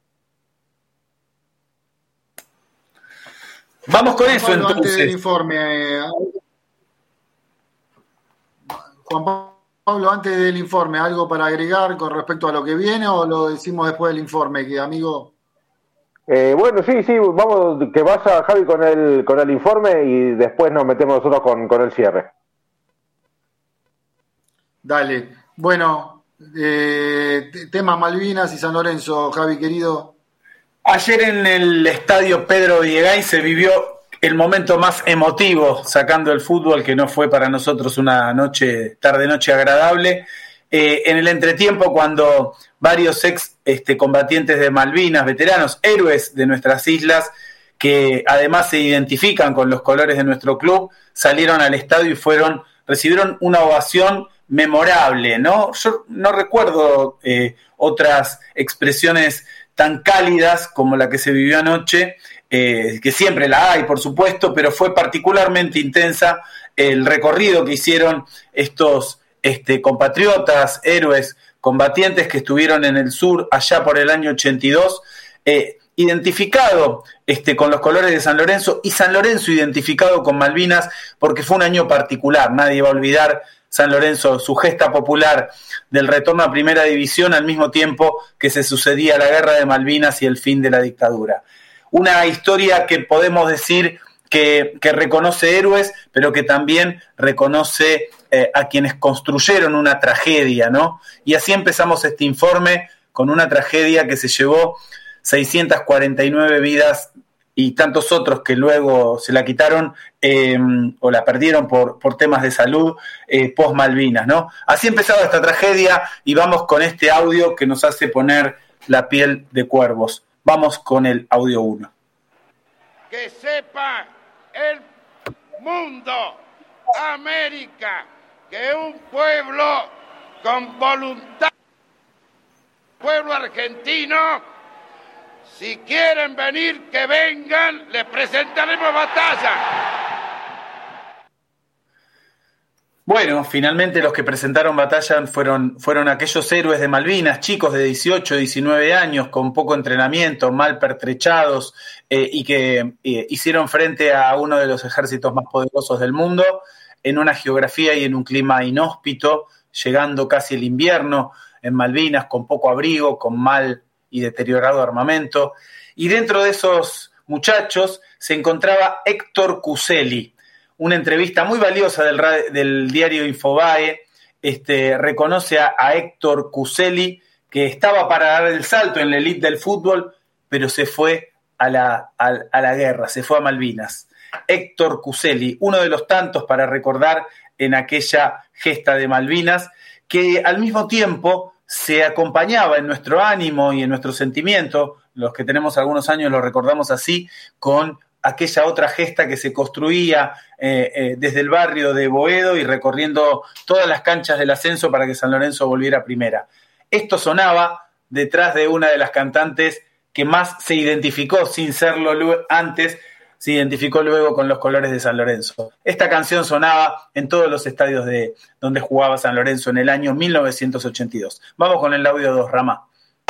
Vamos con eso entonces. Antes del informe, Juan Pablo, antes del informe, ¿algo para agregar con respecto a lo que viene o lo decimos después del informe, que amigo? Bueno, sí, vamos, que vaya Javi con el informe y después nos metemos nosotros con el cierre. Dale. Bueno, tema Malvinas y San Lorenzo, Javi querido. Ayer en el estadio Pedro Villegain se vivió el momento más emotivo, sacando el fútbol, que no fue para nosotros una tarde-noche agradable. En el entretiempo, cuando varios combatientes de Malvinas, veteranos, héroes de nuestras islas, que además se identifican con los colores de nuestro club, salieron al estadio y recibieron una ovación memorable, ¿no? Yo no recuerdo otras expresiones tan cálidas como la que se vivió anoche, que siempre la hay, por supuesto, pero fue particularmente intensa el recorrido que hicieron estos compatriotas, héroes, combatientes que estuvieron en el sur allá por el año 82, identificado con los colores de San Lorenzo, y San Lorenzo identificado con Malvinas, porque fue un año particular. Nadie va a olvidar San Lorenzo, su gesta popular del retorno a Primera División al mismo tiempo que se sucedía la Guerra de Malvinas y el fin de la dictadura. Una historia que podemos decir que reconoce héroes, pero que también reconoce a quienes construyeron una tragedia, ¿no? Y así empezamos este informe con una tragedia que se llevó 649 vidas y tantos otros que luego se la quitaron o la perdieron por temas de salud post Malvinas, ¿no? Así empezaba esta tragedia y vamos con este audio que nos hace poner la piel de cuervos. Vamos con el audio 1. Que sepa el mundo, América, que un pueblo con voluntad, pueblo argentino, si quieren venir, que vengan, les presentaremos batalla. Bueno, finalmente los que presentaron batalla fueron aquellos héroes de Malvinas, chicos de 18, 19 años, con poco entrenamiento, mal pertrechados, y que hicieron frente a uno de los ejércitos más poderosos del mundo, en una geografía y en un clima inhóspito, llegando casi el invierno en Malvinas, con poco abrigo, con mal y deteriorado armamento. Y dentro de esos muchachos se encontraba Héctor Cuselli. Una entrevista muy valiosa del diario Infobae reconoce a Héctor Cuselli, que estaba para dar el salto en la elite del fútbol, pero se fue a la guerra, se fue a Malvinas. Héctor Cuselli, uno de los tantos para recordar en aquella gesta de Malvinas, que al mismo tiempo se acompañaba en nuestro ánimo y en nuestro sentimiento, los que tenemos algunos años lo recordamos así, con aquella otra gesta que se construía desde el barrio de Boedo y recorriendo todas las canchas del ascenso para que San Lorenzo volviera a primera. Esto sonaba detrás de una de las cantantes que más se identificó, sin serlo antes, se identificó luego con los colores de San Lorenzo. Esta canción sonaba en todos los estadios de donde jugaba San Lorenzo en el año 1982. Vamos con el audio 2, Rama.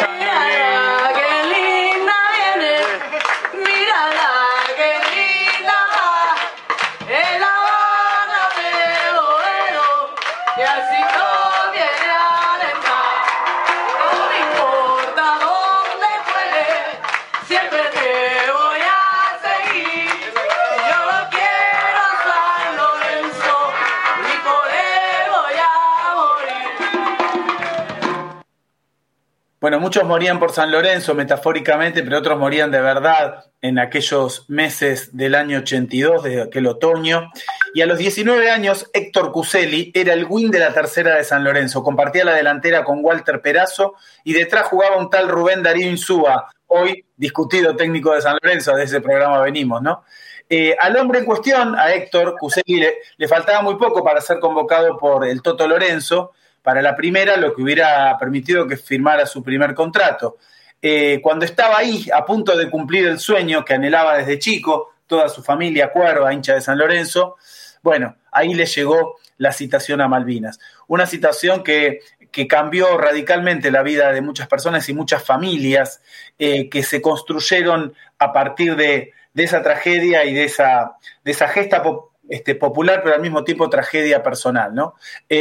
Bueno, muchos morían por San Lorenzo, metafóricamente, pero otros morían de verdad en aquellos meses del año 82, de aquel otoño. Y a los 19 años, Héctor Cuselli era el win de la tercera de San Lorenzo. Compartía la delantera con Walter Perazo y detrás jugaba un tal Rubén Darío Insúa, hoy discutido técnico de San Lorenzo, de ese programa venimos, ¿no? Al hombre en cuestión, a Héctor Cuselli, le faltaba muy poco para ser convocado por el Toto Lorenzo, para la primera, lo que hubiera permitido que firmara su primer contrato. Cuando estaba ahí, a punto de cumplir el sueño que anhelaba desde chico, toda su familia cuerva, hincha de San Lorenzo, bueno, ahí le llegó la citación a Malvinas. Una citación que cambió radicalmente la vida de muchas personas y muchas familias que se construyeron a partir de esa tragedia y de esa gesta popular, pero al mismo tiempo tragedia personal, ¿no?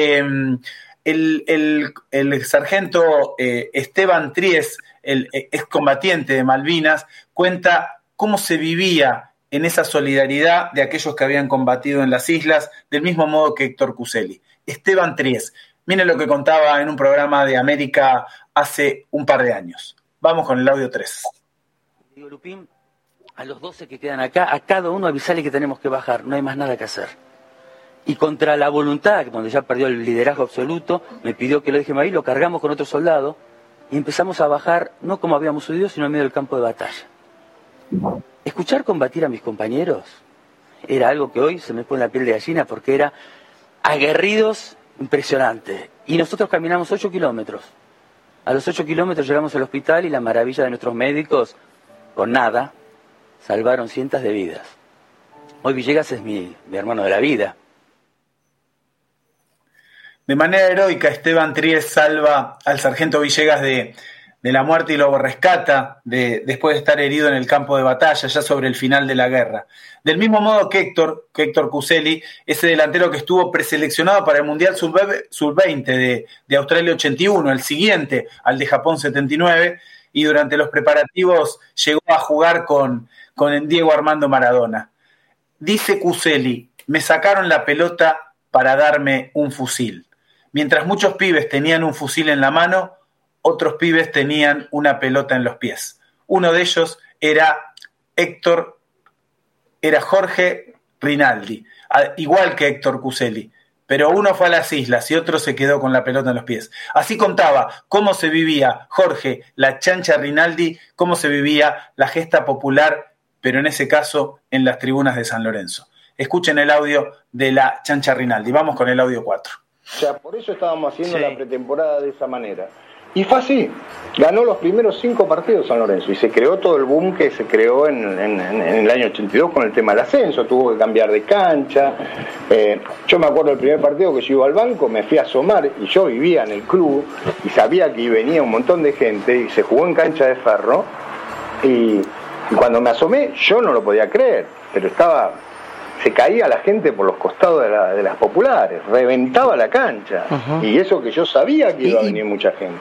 El sargento Esteban Tries, el excombatiente de Malvinas, cuenta cómo se vivía en esa solidaridad de aquellos que habían combatido en las islas, del mismo modo que Héctor Cuselli. Esteban Tries, miren lo que contaba en un programa de América hace un par de años. Vamos con el audio 3. Digo, Lupín, a los 12 que quedan acá, a cada uno avisarle que tenemos que bajar, no hay más nada que hacer. Y contra la voluntad, donde ya perdió el liderazgo absoluto, me pidió que lo dejemos ahí, lo cargamos con otro soldado y empezamos a bajar, no como habíamos subido, sino en medio del campo de batalla. Escuchar combatir a mis compañeros era algo que hoy se me pone la piel de gallina porque era aguerridos, impresionante. Y nosotros caminamos 8 kilómetros. A los 8 kilómetros llegamos al hospital y la maravilla de nuestros médicos, con nada, salvaron cientos de vidas. Hoy Villegas es mi hermano de la vida. De manera heroica, Esteban Tries salva al sargento Villegas de la muerte y lo rescata después de estar herido en el campo de batalla, ya sobre el final de la guerra. Del mismo modo que Héctor Cuselli, ese delantero que estuvo preseleccionado para el Mundial Sub-20 de Australia 81, el siguiente al de Japón 79, y durante los preparativos llegó a jugar con Diego Armando Maradona. Dice Cuselli, me sacaron la pelota para darme un fusil. Mientras muchos pibes tenían un fusil en la mano, otros pibes tenían una pelota en los pies. Uno de ellos era Jorge Rinaldi, igual que Héctor Cuselli, pero uno fue a las islas y otro se quedó con la pelota en los pies. Así contaba cómo se vivía Jorge, la chancha Rinaldi, cómo se vivía la gesta popular, pero en ese caso en las tribunas de San Lorenzo. Escuchen el audio de la chancha Rinaldi. Vamos con el audio 4. O sea, por eso estábamos haciendo la pretemporada de esa manera. Y fue así. Ganó los primeros 5 partidos San Lorenzo y se creó todo el boom que se creó en el año 82 con el tema del ascenso. Tuvo que cambiar de cancha. Yo me acuerdo del primer partido que yo iba al banco, me fui a asomar y yo vivía en el club y sabía que venía un montón de gente y se jugó en cancha de ferro. Y cuando me asomé yo no lo podía creer, pero se caía la gente por los costados de las populares, reventaba la cancha. Y eso que yo sabía que iba a venir mucha gente.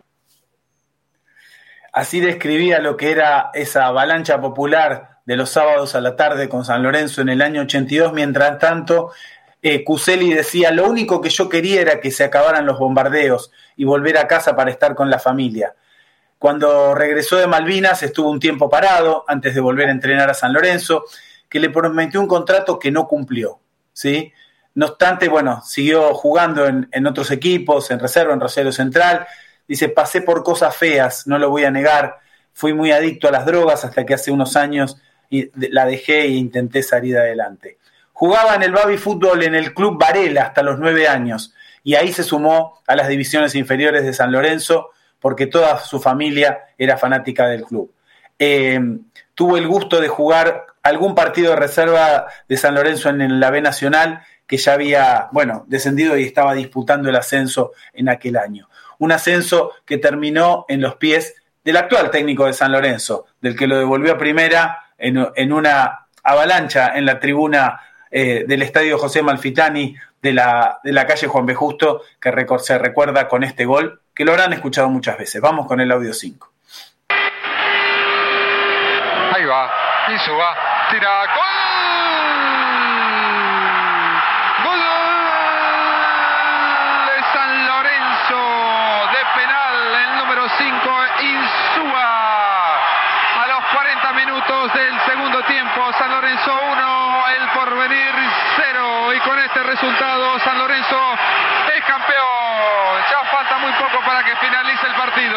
Así describía lo que era esa avalancha popular de los sábados a la tarde con San Lorenzo en el año 82. Mientras tanto, Cuselli decía, lo único que yo quería era que se acabaran los bombardeos y volver a casa para estar con la familia. Cuando regresó de Malvinas estuvo un tiempo parado antes de volver a entrenar a San Lorenzo, que le prometió un contrato que no cumplió, ¿sí? No obstante, bueno, siguió jugando en otros equipos, en reserva, en Rosario Central. Dice, pasé por cosas feas, no lo voy a negar. Fui muy adicto a las drogas hasta que hace unos años la dejé e intenté salir adelante. Jugaba en el baby fútbol en el Club Varela hasta los 9 años y ahí se sumó a las divisiones inferiores de San Lorenzo porque toda su familia era fanática del club. Tuvo el gusto de jugar algún partido de reserva de San Lorenzo en la B Nacional, que ya había, descendido y estaba disputando el ascenso en aquel año. Un ascenso que terminó en los pies del actual técnico de San Lorenzo, del que lo devolvió a primera en una avalancha en la tribuna del estadio José Amalfitani de la calle Juan B. Justo, que se recuerda con este gol, que lo habrán escuchado muchas veces. Vamos con el audio 5. Ahí va, Insúa, tira, ¡gol! ¡Gol de San Lorenzo! De penal, el número 5, Insúa. A los 40 minutos del segundo tiempo, San Lorenzo 1, el Porvenir 0. Y con este resultado, San Lorenzo es campeón. Ya falta muy poco para que finalice el partido.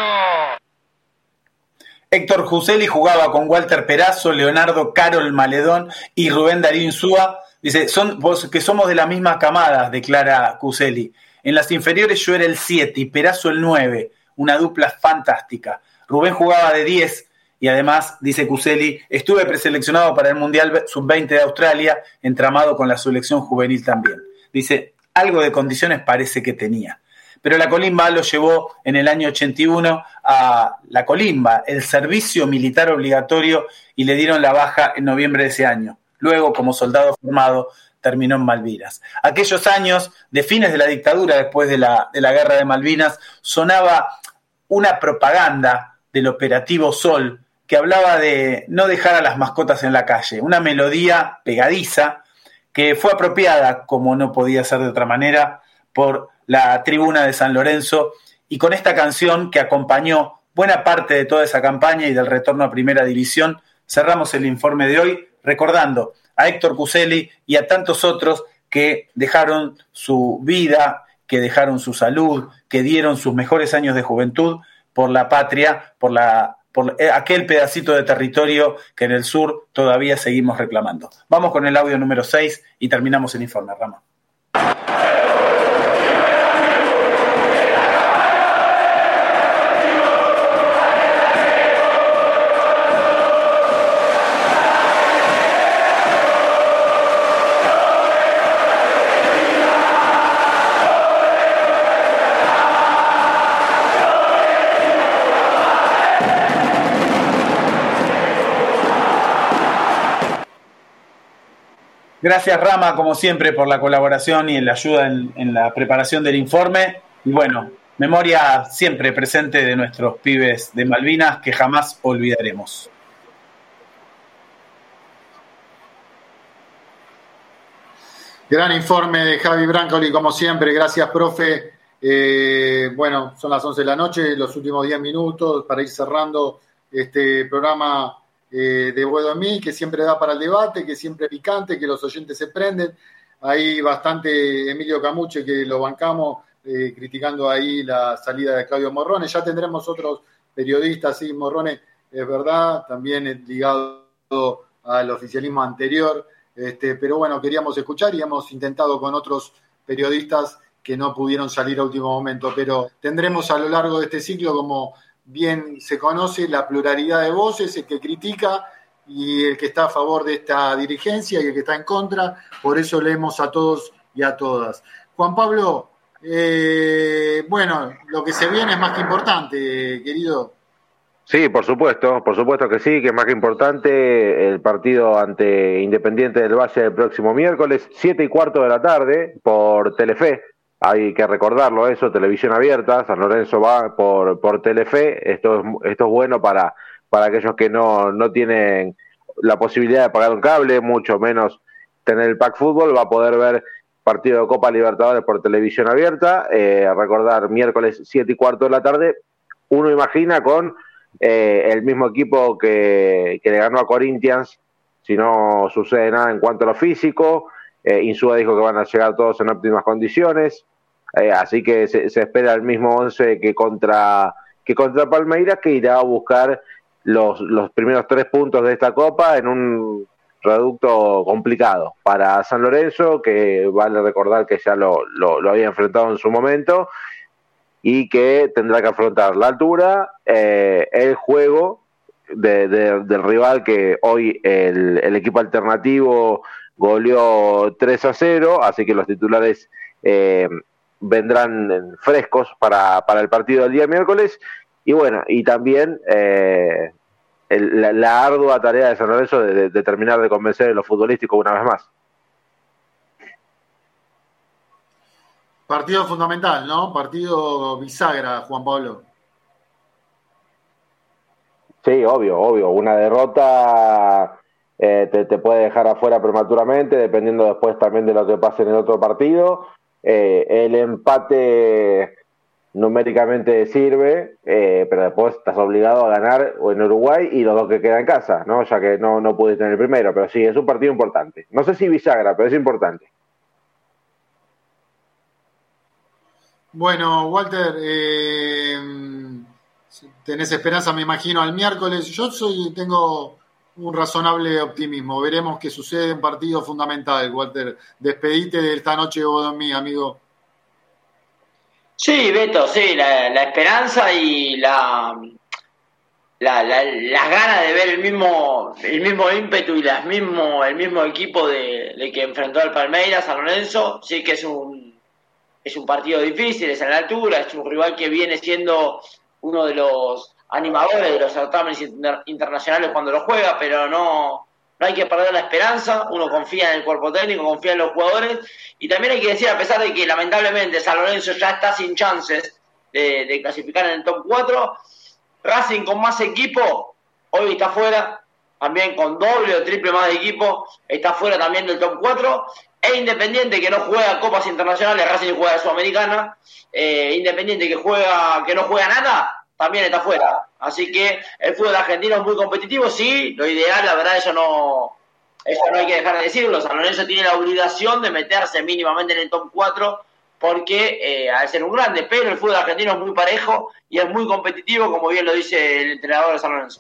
Héctor Cuselli jugaba con Walter Perazo, Leonardo Carol Maledón y Rubén Darío Insúa. Dice, que somos de la misma camada, declara Cuselli. En las inferiores yo era el 7 y Perazo el 9, una dupla fantástica. Rubén jugaba de 10 y además, dice Cuselli, estuve preseleccionado para el Mundial Sub-20 de Australia, entramado con la selección juvenil también. Dice, algo de condiciones parece que tenía. Pero la Colimba lo llevó en el año 81 a la Colimba, el servicio militar obligatorio, y le dieron la baja en noviembre de ese año. Luego, como soldado formado, terminó en Malvinas. Aquellos años de fines de la dictadura, después de la guerra de Malvinas, sonaba una propaganda del Operativo Sol que hablaba de no dejar a las mascotas en la calle, una melodía pegadiza que fue apropiada, como no podía ser de otra manera, por la tribuna de San Lorenzo, y con esta canción que acompañó buena parte de toda esa campaña y del retorno a Primera División, cerramos el informe de hoy recordando a Héctor Cuselli y a tantos otros que dejaron su vida, que dejaron su salud, que dieron sus mejores años de juventud por la patria, por aquel pedacito de territorio que en el sur todavía seguimos reclamando. Vamos con el audio número 6 y terminamos el informe, Rama. Gracias, Rama, como siempre, por la colaboración y la ayuda en la preparación del informe. Y bueno, memoria siempre presente de nuestros pibes de Malvinas que jamás olvidaremos. Gran informe de Javi Brancoli, como siempre. Gracias, profe. Son las 11 de la noche, los últimos 10 minutos para ir cerrando este programa de Boedo en mí, que siempre da para el debate, que siempre es picante, que los oyentes se prenden. Hay bastante Emilio Camuche que lo bancamos, criticando ahí la salida de Claudio Morrone. Ya tendremos otros periodistas, sí, Morrone es verdad, también ligado al oficialismo anterior, pero bueno, queríamos escuchar y hemos intentado con otros periodistas que no pudieron salir a último momento, pero tendremos a lo largo de este ciclo, como bien se conoce, la pluralidad de voces, el que critica y el que está a favor de esta dirigencia y el que está en contra. Por eso leemos a todos y a todas. Juan Pablo, lo que se viene es más que importante, querido. Sí, por supuesto que sí, que es más que importante el partido ante Independiente del Valle el próximo miércoles, 7:15 de la tarde, por Telefe. Hay que recordarlo eso, televisión abierta, San Lorenzo va por Telefe. Esto es bueno para aquellos que no tienen la posibilidad de pagar un cable, mucho menos tener el Pack Fútbol, va a poder ver partido de Copa Libertadores por televisión abierta. Recordar, miércoles 7:15 de la tarde, uno imagina con el mismo equipo que le ganó a Corinthians, si no sucede nada en cuanto a lo físico. Insúa dijo que van a llegar todos en óptimas condiciones, así que se espera el mismo 11 que contra Palmeiras, que irá a buscar los primeros 3 puntos de esta Copa en un reducto complicado para San Lorenzo, que vale recordar que ya lo había enfrentado en su momento y que tendrá que afrontar la altura, el juego del rival, que hoy el equipo alternativo goleó 3-0, así que los titulares vendrán frescos para el partido del día miércoles. Y bueno, y también la ardua tarea de San Lorenzo de terminar de convencer a los futbolísticos una vez más. Partido fundamental, ¿no? Partido bisagra, Juan Pablo. Sí, obvio. Una derrota te puede dejar afuera prematuramente, dependiendo después también de lo que pase en el otro partido. El empate numéricamente sirve, pero después estás obligado a ganar o en Uruguay y los 2 que quedan en casa, ¿no? Ya que no pudiste en el primero, pero sí, es un partido importante. No sé si bisagra, pero es importante. Bueno, Walter, tenés esperanza, me imagino, al miércoles. Yo tengo un razonable optimismo. Veremos qué sucede en partido fundamental, Walter. Despedite de esta noche vos de mí, amigo. Sí, Beto, sí, la esperanza y las ganas de ver el mismo ímpetu y el mismo equipo de que enfrentó al Palmeiras, San Lorenzo. Sí que es un partido difícil, es en la altura, es un rival que viene siendo uno de los animadores de los certámenes internacionales cuando lo juega, pero no hay que perder la esperanza. Uno confía en el cuerpo técnico, confía en los jugadores, y también hay que decir, a pesar de que lamentablemente San Lorenzo ya está sin chances de clasificar en el top 4, Racing con más equipo hoy está fuera, también con doble o triple más de equipo está fuera también del top 4, e Independiente, que no juega copas internacionales, Racing juega Sudamericana, Independiente que no juega nada, también está fuera. Así que el fútbol argentino es muy competitivo, sí, lo ideal, la verdad, eso no hay que dejar de decirlo. San Lorenzo tiene la obligación de meterse mínimamente en el top 4, porque al ser un grande, pero el fútbol argentino es muy parejo y es muy competitivo, como bien lo dice el entrenador de San Lorenzo.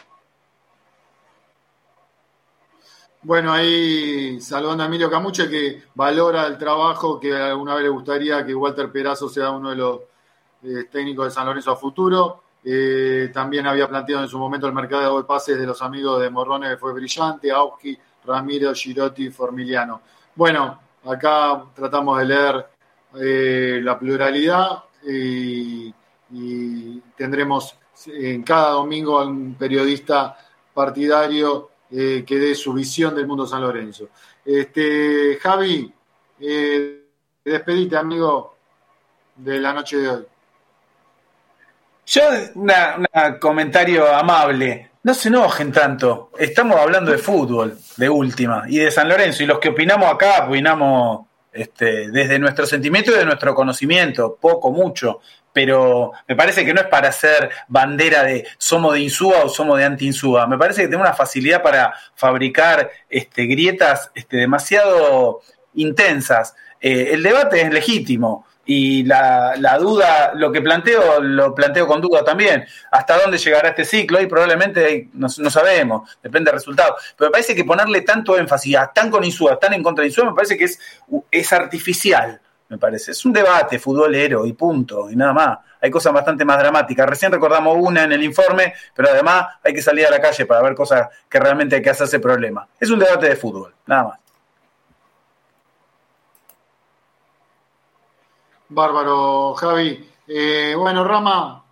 Bueno, ahí saludando a Emilio Camuche, que valora el trabajo, que alguna vez le gustaría que Walter Perazo sea uno de los técnicos de San Lorenzo a futuro. También había planteado en su momento el mercado de pases de los amigos de Morrones, que fue brillante, Auski, Ramiro, Girotti, Formiliano. Bueno, acá tratamos de leer la pluralidad y tendremos en cada domingo un periodista partidario que dé su visión del mundo San Lorenzo. Javi, despedite, amigo, de la noche de hoy. Yo, un comentario amable. No se enojen tanto. Estamos hablando de fútbol, de última, y de San Lorenzo. Y los que opinamos acá, opinamos desde nuestro sentimiento y de nuestro conocimiento. Poco, mucho. Pero me parece que no es para hacer bandera de somos de Insúa o somos de anti-Insúa. Me parece que tenemos una facilidad para fabricar grietas demasiado intensas. El debate es legítimo. Y la duda, lo planteo con duda también. ¿Hasta dónde llegará este ciclo? Y probablemente no sabemos, depende del resultado. Pero me parece que ponerle tanto énfasis a tan con Insúa, tan en contra de Insúa, me parece que es artificial, me parece. Es un debate futbolero y punto, y nada más. Hay cosas bastante más dramáticas. Recién recordamos una en el informe, pero además hay que salir a la calle para ver cosas que realmente hay que hacerse problema. Es un debate de fútbol, nada más. Bárbaro, Javi. Bueno, Rama,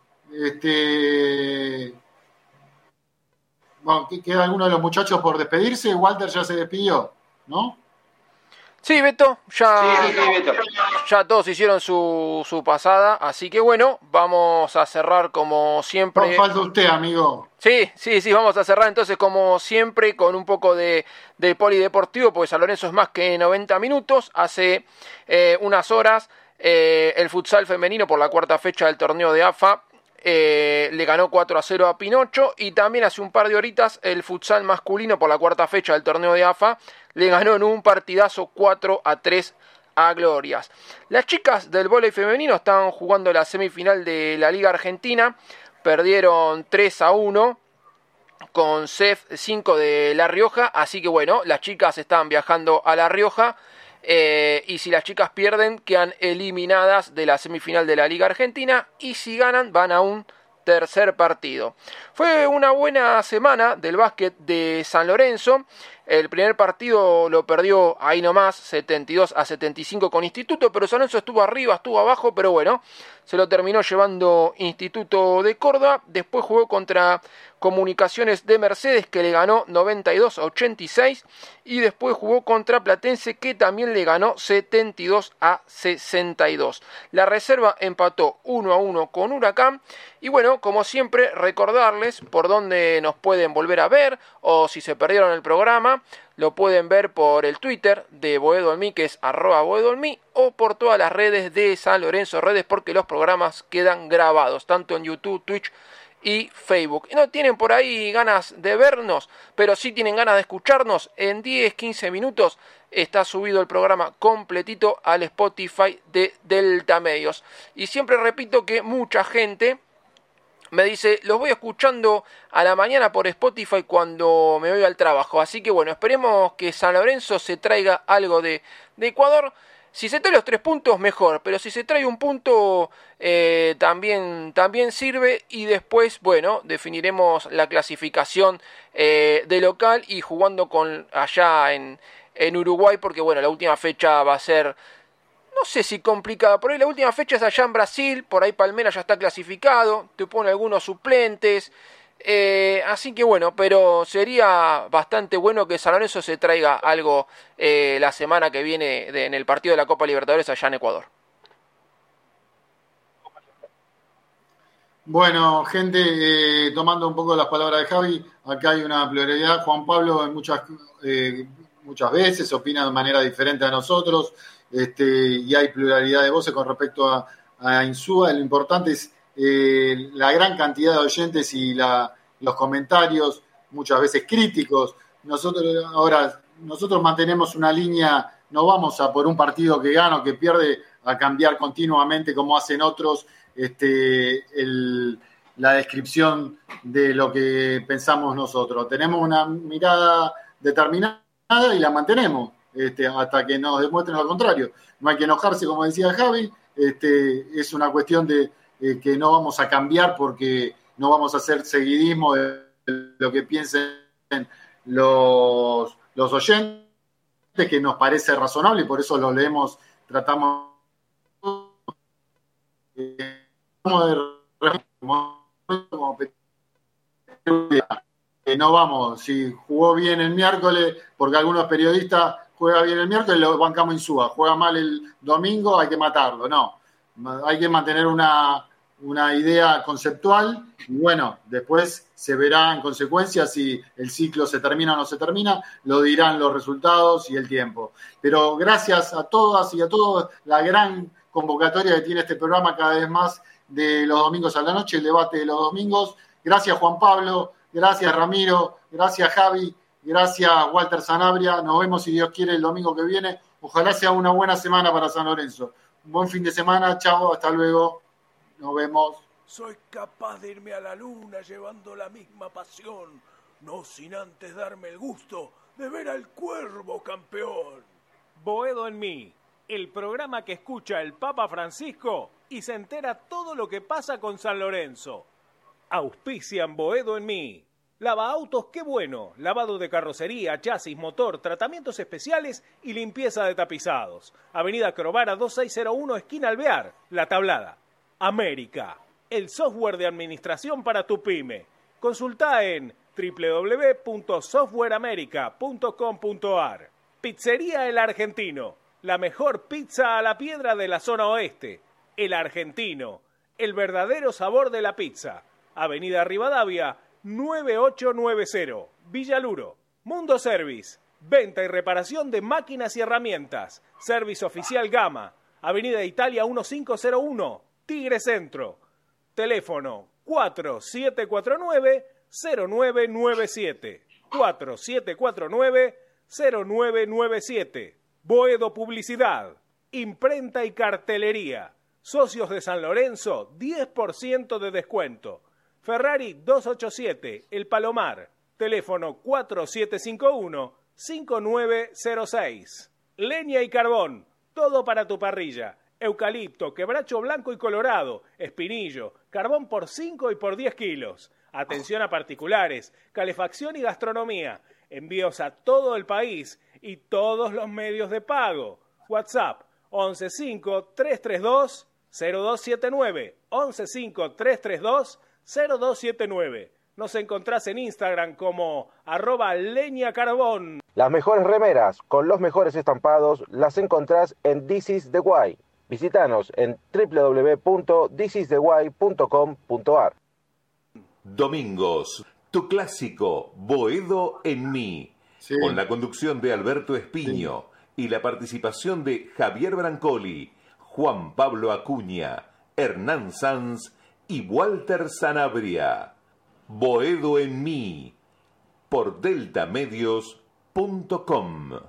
¿queda alguno de los muchachos por despedirse? Walter ya se despidió, ¿no? Sí, Beto, Beto. Ya todos hicieron su pasada, así que bueno, vamos a cerrar como siempre. No, falta usted, amigo. Sí, vamos a cerrar entonces como siempre con un poco de polideportivo, porque San Lorenzo es más que 90 minutos. Hace unas horas el futsal femenino por la cuarta fecha del torneo de AFA le ganó 4-0 a Pinocho, y también hace un par de horitas el futsal masculino por la cuarta fecha del torneo de AFA le ganó en un partidazo 4-3 a Glorias. Las chicas del vóley femenino están jugando la semifinal de la Liga Argentina, perdieron 3-1 con CEF 5 de La Rioja, así que bueno, las chicas están viajando a La Rioja, y si las chicas pierden quedan eliminadas de la semifinal de la Liga Argentina, y si ganan van a un tercer partido. Fue una buena semana del básquet de San Lorenzo. El primer partido lo perdió ahí nomás, 72-75 con Instituto, pero San Lorenzo estuvo arriba, estuvo abajo, pero bueno, se lo terminó llevando Instituto de Córdoba. Después jugó contra Comunicaciones de Mercedes, que le ganó 92-86, y después jugó contra Platense, que también le ganó 72-62. La reserva empató 1-1 con Huracán. Y bueno, como siempre, recordarles por dónde nos pueden volver a ver, o si se perdieron el programa, lo pueden ver por el Twitter de Boedo en mí, que es @Boedo en mí, o por todas las redes de San Lorenzo Redes, porque los programas quedan grabados, tanto en YouTube, Twitch y Facebook. Y no tienen por ahí ganas de vernos, pero sí tienen ganas de escucharnos, en 10-15 minutos está subido el programa completito al Spotify de Delta Medios. Y siempre repito que mucha gente me dice, los voy escuchando a la mañana por Spotify cuando me voy al trabajo. Así que bueno, esperemos que San Lorenzo se traiga algo de Ecuador. Si se trae los 3 puntos, mejor. Pero si se trae un punto, también sirve. Y después, bueno, definiremos la clasificación de local y jugando con allá en Uruguay. Porque bueno, la última fecha va a ser, no sé si complicada. Por ahí la última fecha es allá en Brasil. Por ahí Palmeiras ya está clasificado. Te pone algunos suplentes. Así que bueno, pero sería bastante bueno que San Lorenzo se traiga algo la semana que viene en el partido de la Copa Libertadores allá en Ecuador. Bueno, gente, tomando un poco las palabras de Javi, acá hay una pluralidad. Juan Pablo en muchas veces opina de manera diferente a nosotros, y hay pluralidad de voces con respecto a Insúa. Lo importante es la gran cantidad de oyentes y los comentarios, muchas veces críticos. Nosotros mantenemos una línea, no vamos a por un partido que gana o que pierde a cambiar continuamente como hacen otros la descripción de lo que pensamos nosotros. Tenemos una mirada determinada y la mantenemos hasta que nos demuestren lo contrario. No hay que enojarse, como decía Javi, es una cuestión de que no vamos a cambiar porque no vamos a hacer seguidismo de lo que piensen los oyentes, que nos parece razonable y por eso lo leemos, tratamos no vamos, si jugó bien el miércoles, porque algunos periodistas juegan bien el miércoles, lo bancamos en Insúa, juega mal el domingo, hay que matarlo. No, hay que mantener una idea conceptual y bueno, después se verá en consecuencia si el ciclo se termina o no se termina, lo dirán los resultados y el tiempo. Pero gracias a todas y a todos, la gran convocatoria que tiene este programa cada vez más de los domingos a la noche, el debate de los domingos. Gracias Juan Pablo, gracias Ramiro, gracias Javi, gracias Walter Sanabria. Nos vemos si Dios quiere el domingo que viene. Ojalá sea una buena semana para San Lorenzo. Un buen fin de semana, chao, hasta luego. Nos vemos. Soy capaz de irme a la luna llevando la misma pasión, no sin antes darme el gusto de ver al Cuervo campeón. Boedo en mí, el programa que escucha el Papa Francisco y se entera todo lo que pasa con San Lorenzo. Auspician Boedo en mí. Lava autos, qué bueno. Lavado de carrocería, chasis, motor, tratamientos especiales y limpieza de tapizados. Avenida Crovara 2601, esquina Alvear, La Tablada. América, el software de administración para tu pyme. Consulta en www.softwareamerica.com.ar. Pizzería El Argentino, la mejor pizza a la piedra de la zona oeste. El Argentino, el verdadero sabor de la pizza. Avenida Rivadavia 9890, Villaluro. Mundo Service, venta y reparación de máquinas y herramientas. Service Oficial Gama, Avenida Italia 1501, Tigre Centro. teléfono 4749-0997. 4749-0997. Boedo Publicidad, imprenta y cartelería. Socios de San Lorenzo, 10% de descuento. Ferrari 287, El Palomar. Teléfono 4751-5906. Leña y carbón, todo para tu parrilla. Eucalipto, quebracho blanco y colorado, espinillo, carbón por 5 y por 10 kilos. Atención a particulares, calefacción y gastronomía. Envíos a todo el país y todos los medios de pago. WhatsApp 115-332-0279. 115-332-0279. Nos encontrás en Instagram como @leñacarbón. Las mejores remeras con los mejores estampados las encontrás en This is the Way. Visítanos en www.thisistheway.com.ar. Domingos, tu clásico Boedo en mí, con la conducción de Alberto Espiño y la participación de Javier Brancoli, Juan Pablo Acuña, Hernán Sanz y Walter Sanabria. Boedo en mí, por deltamedios.com.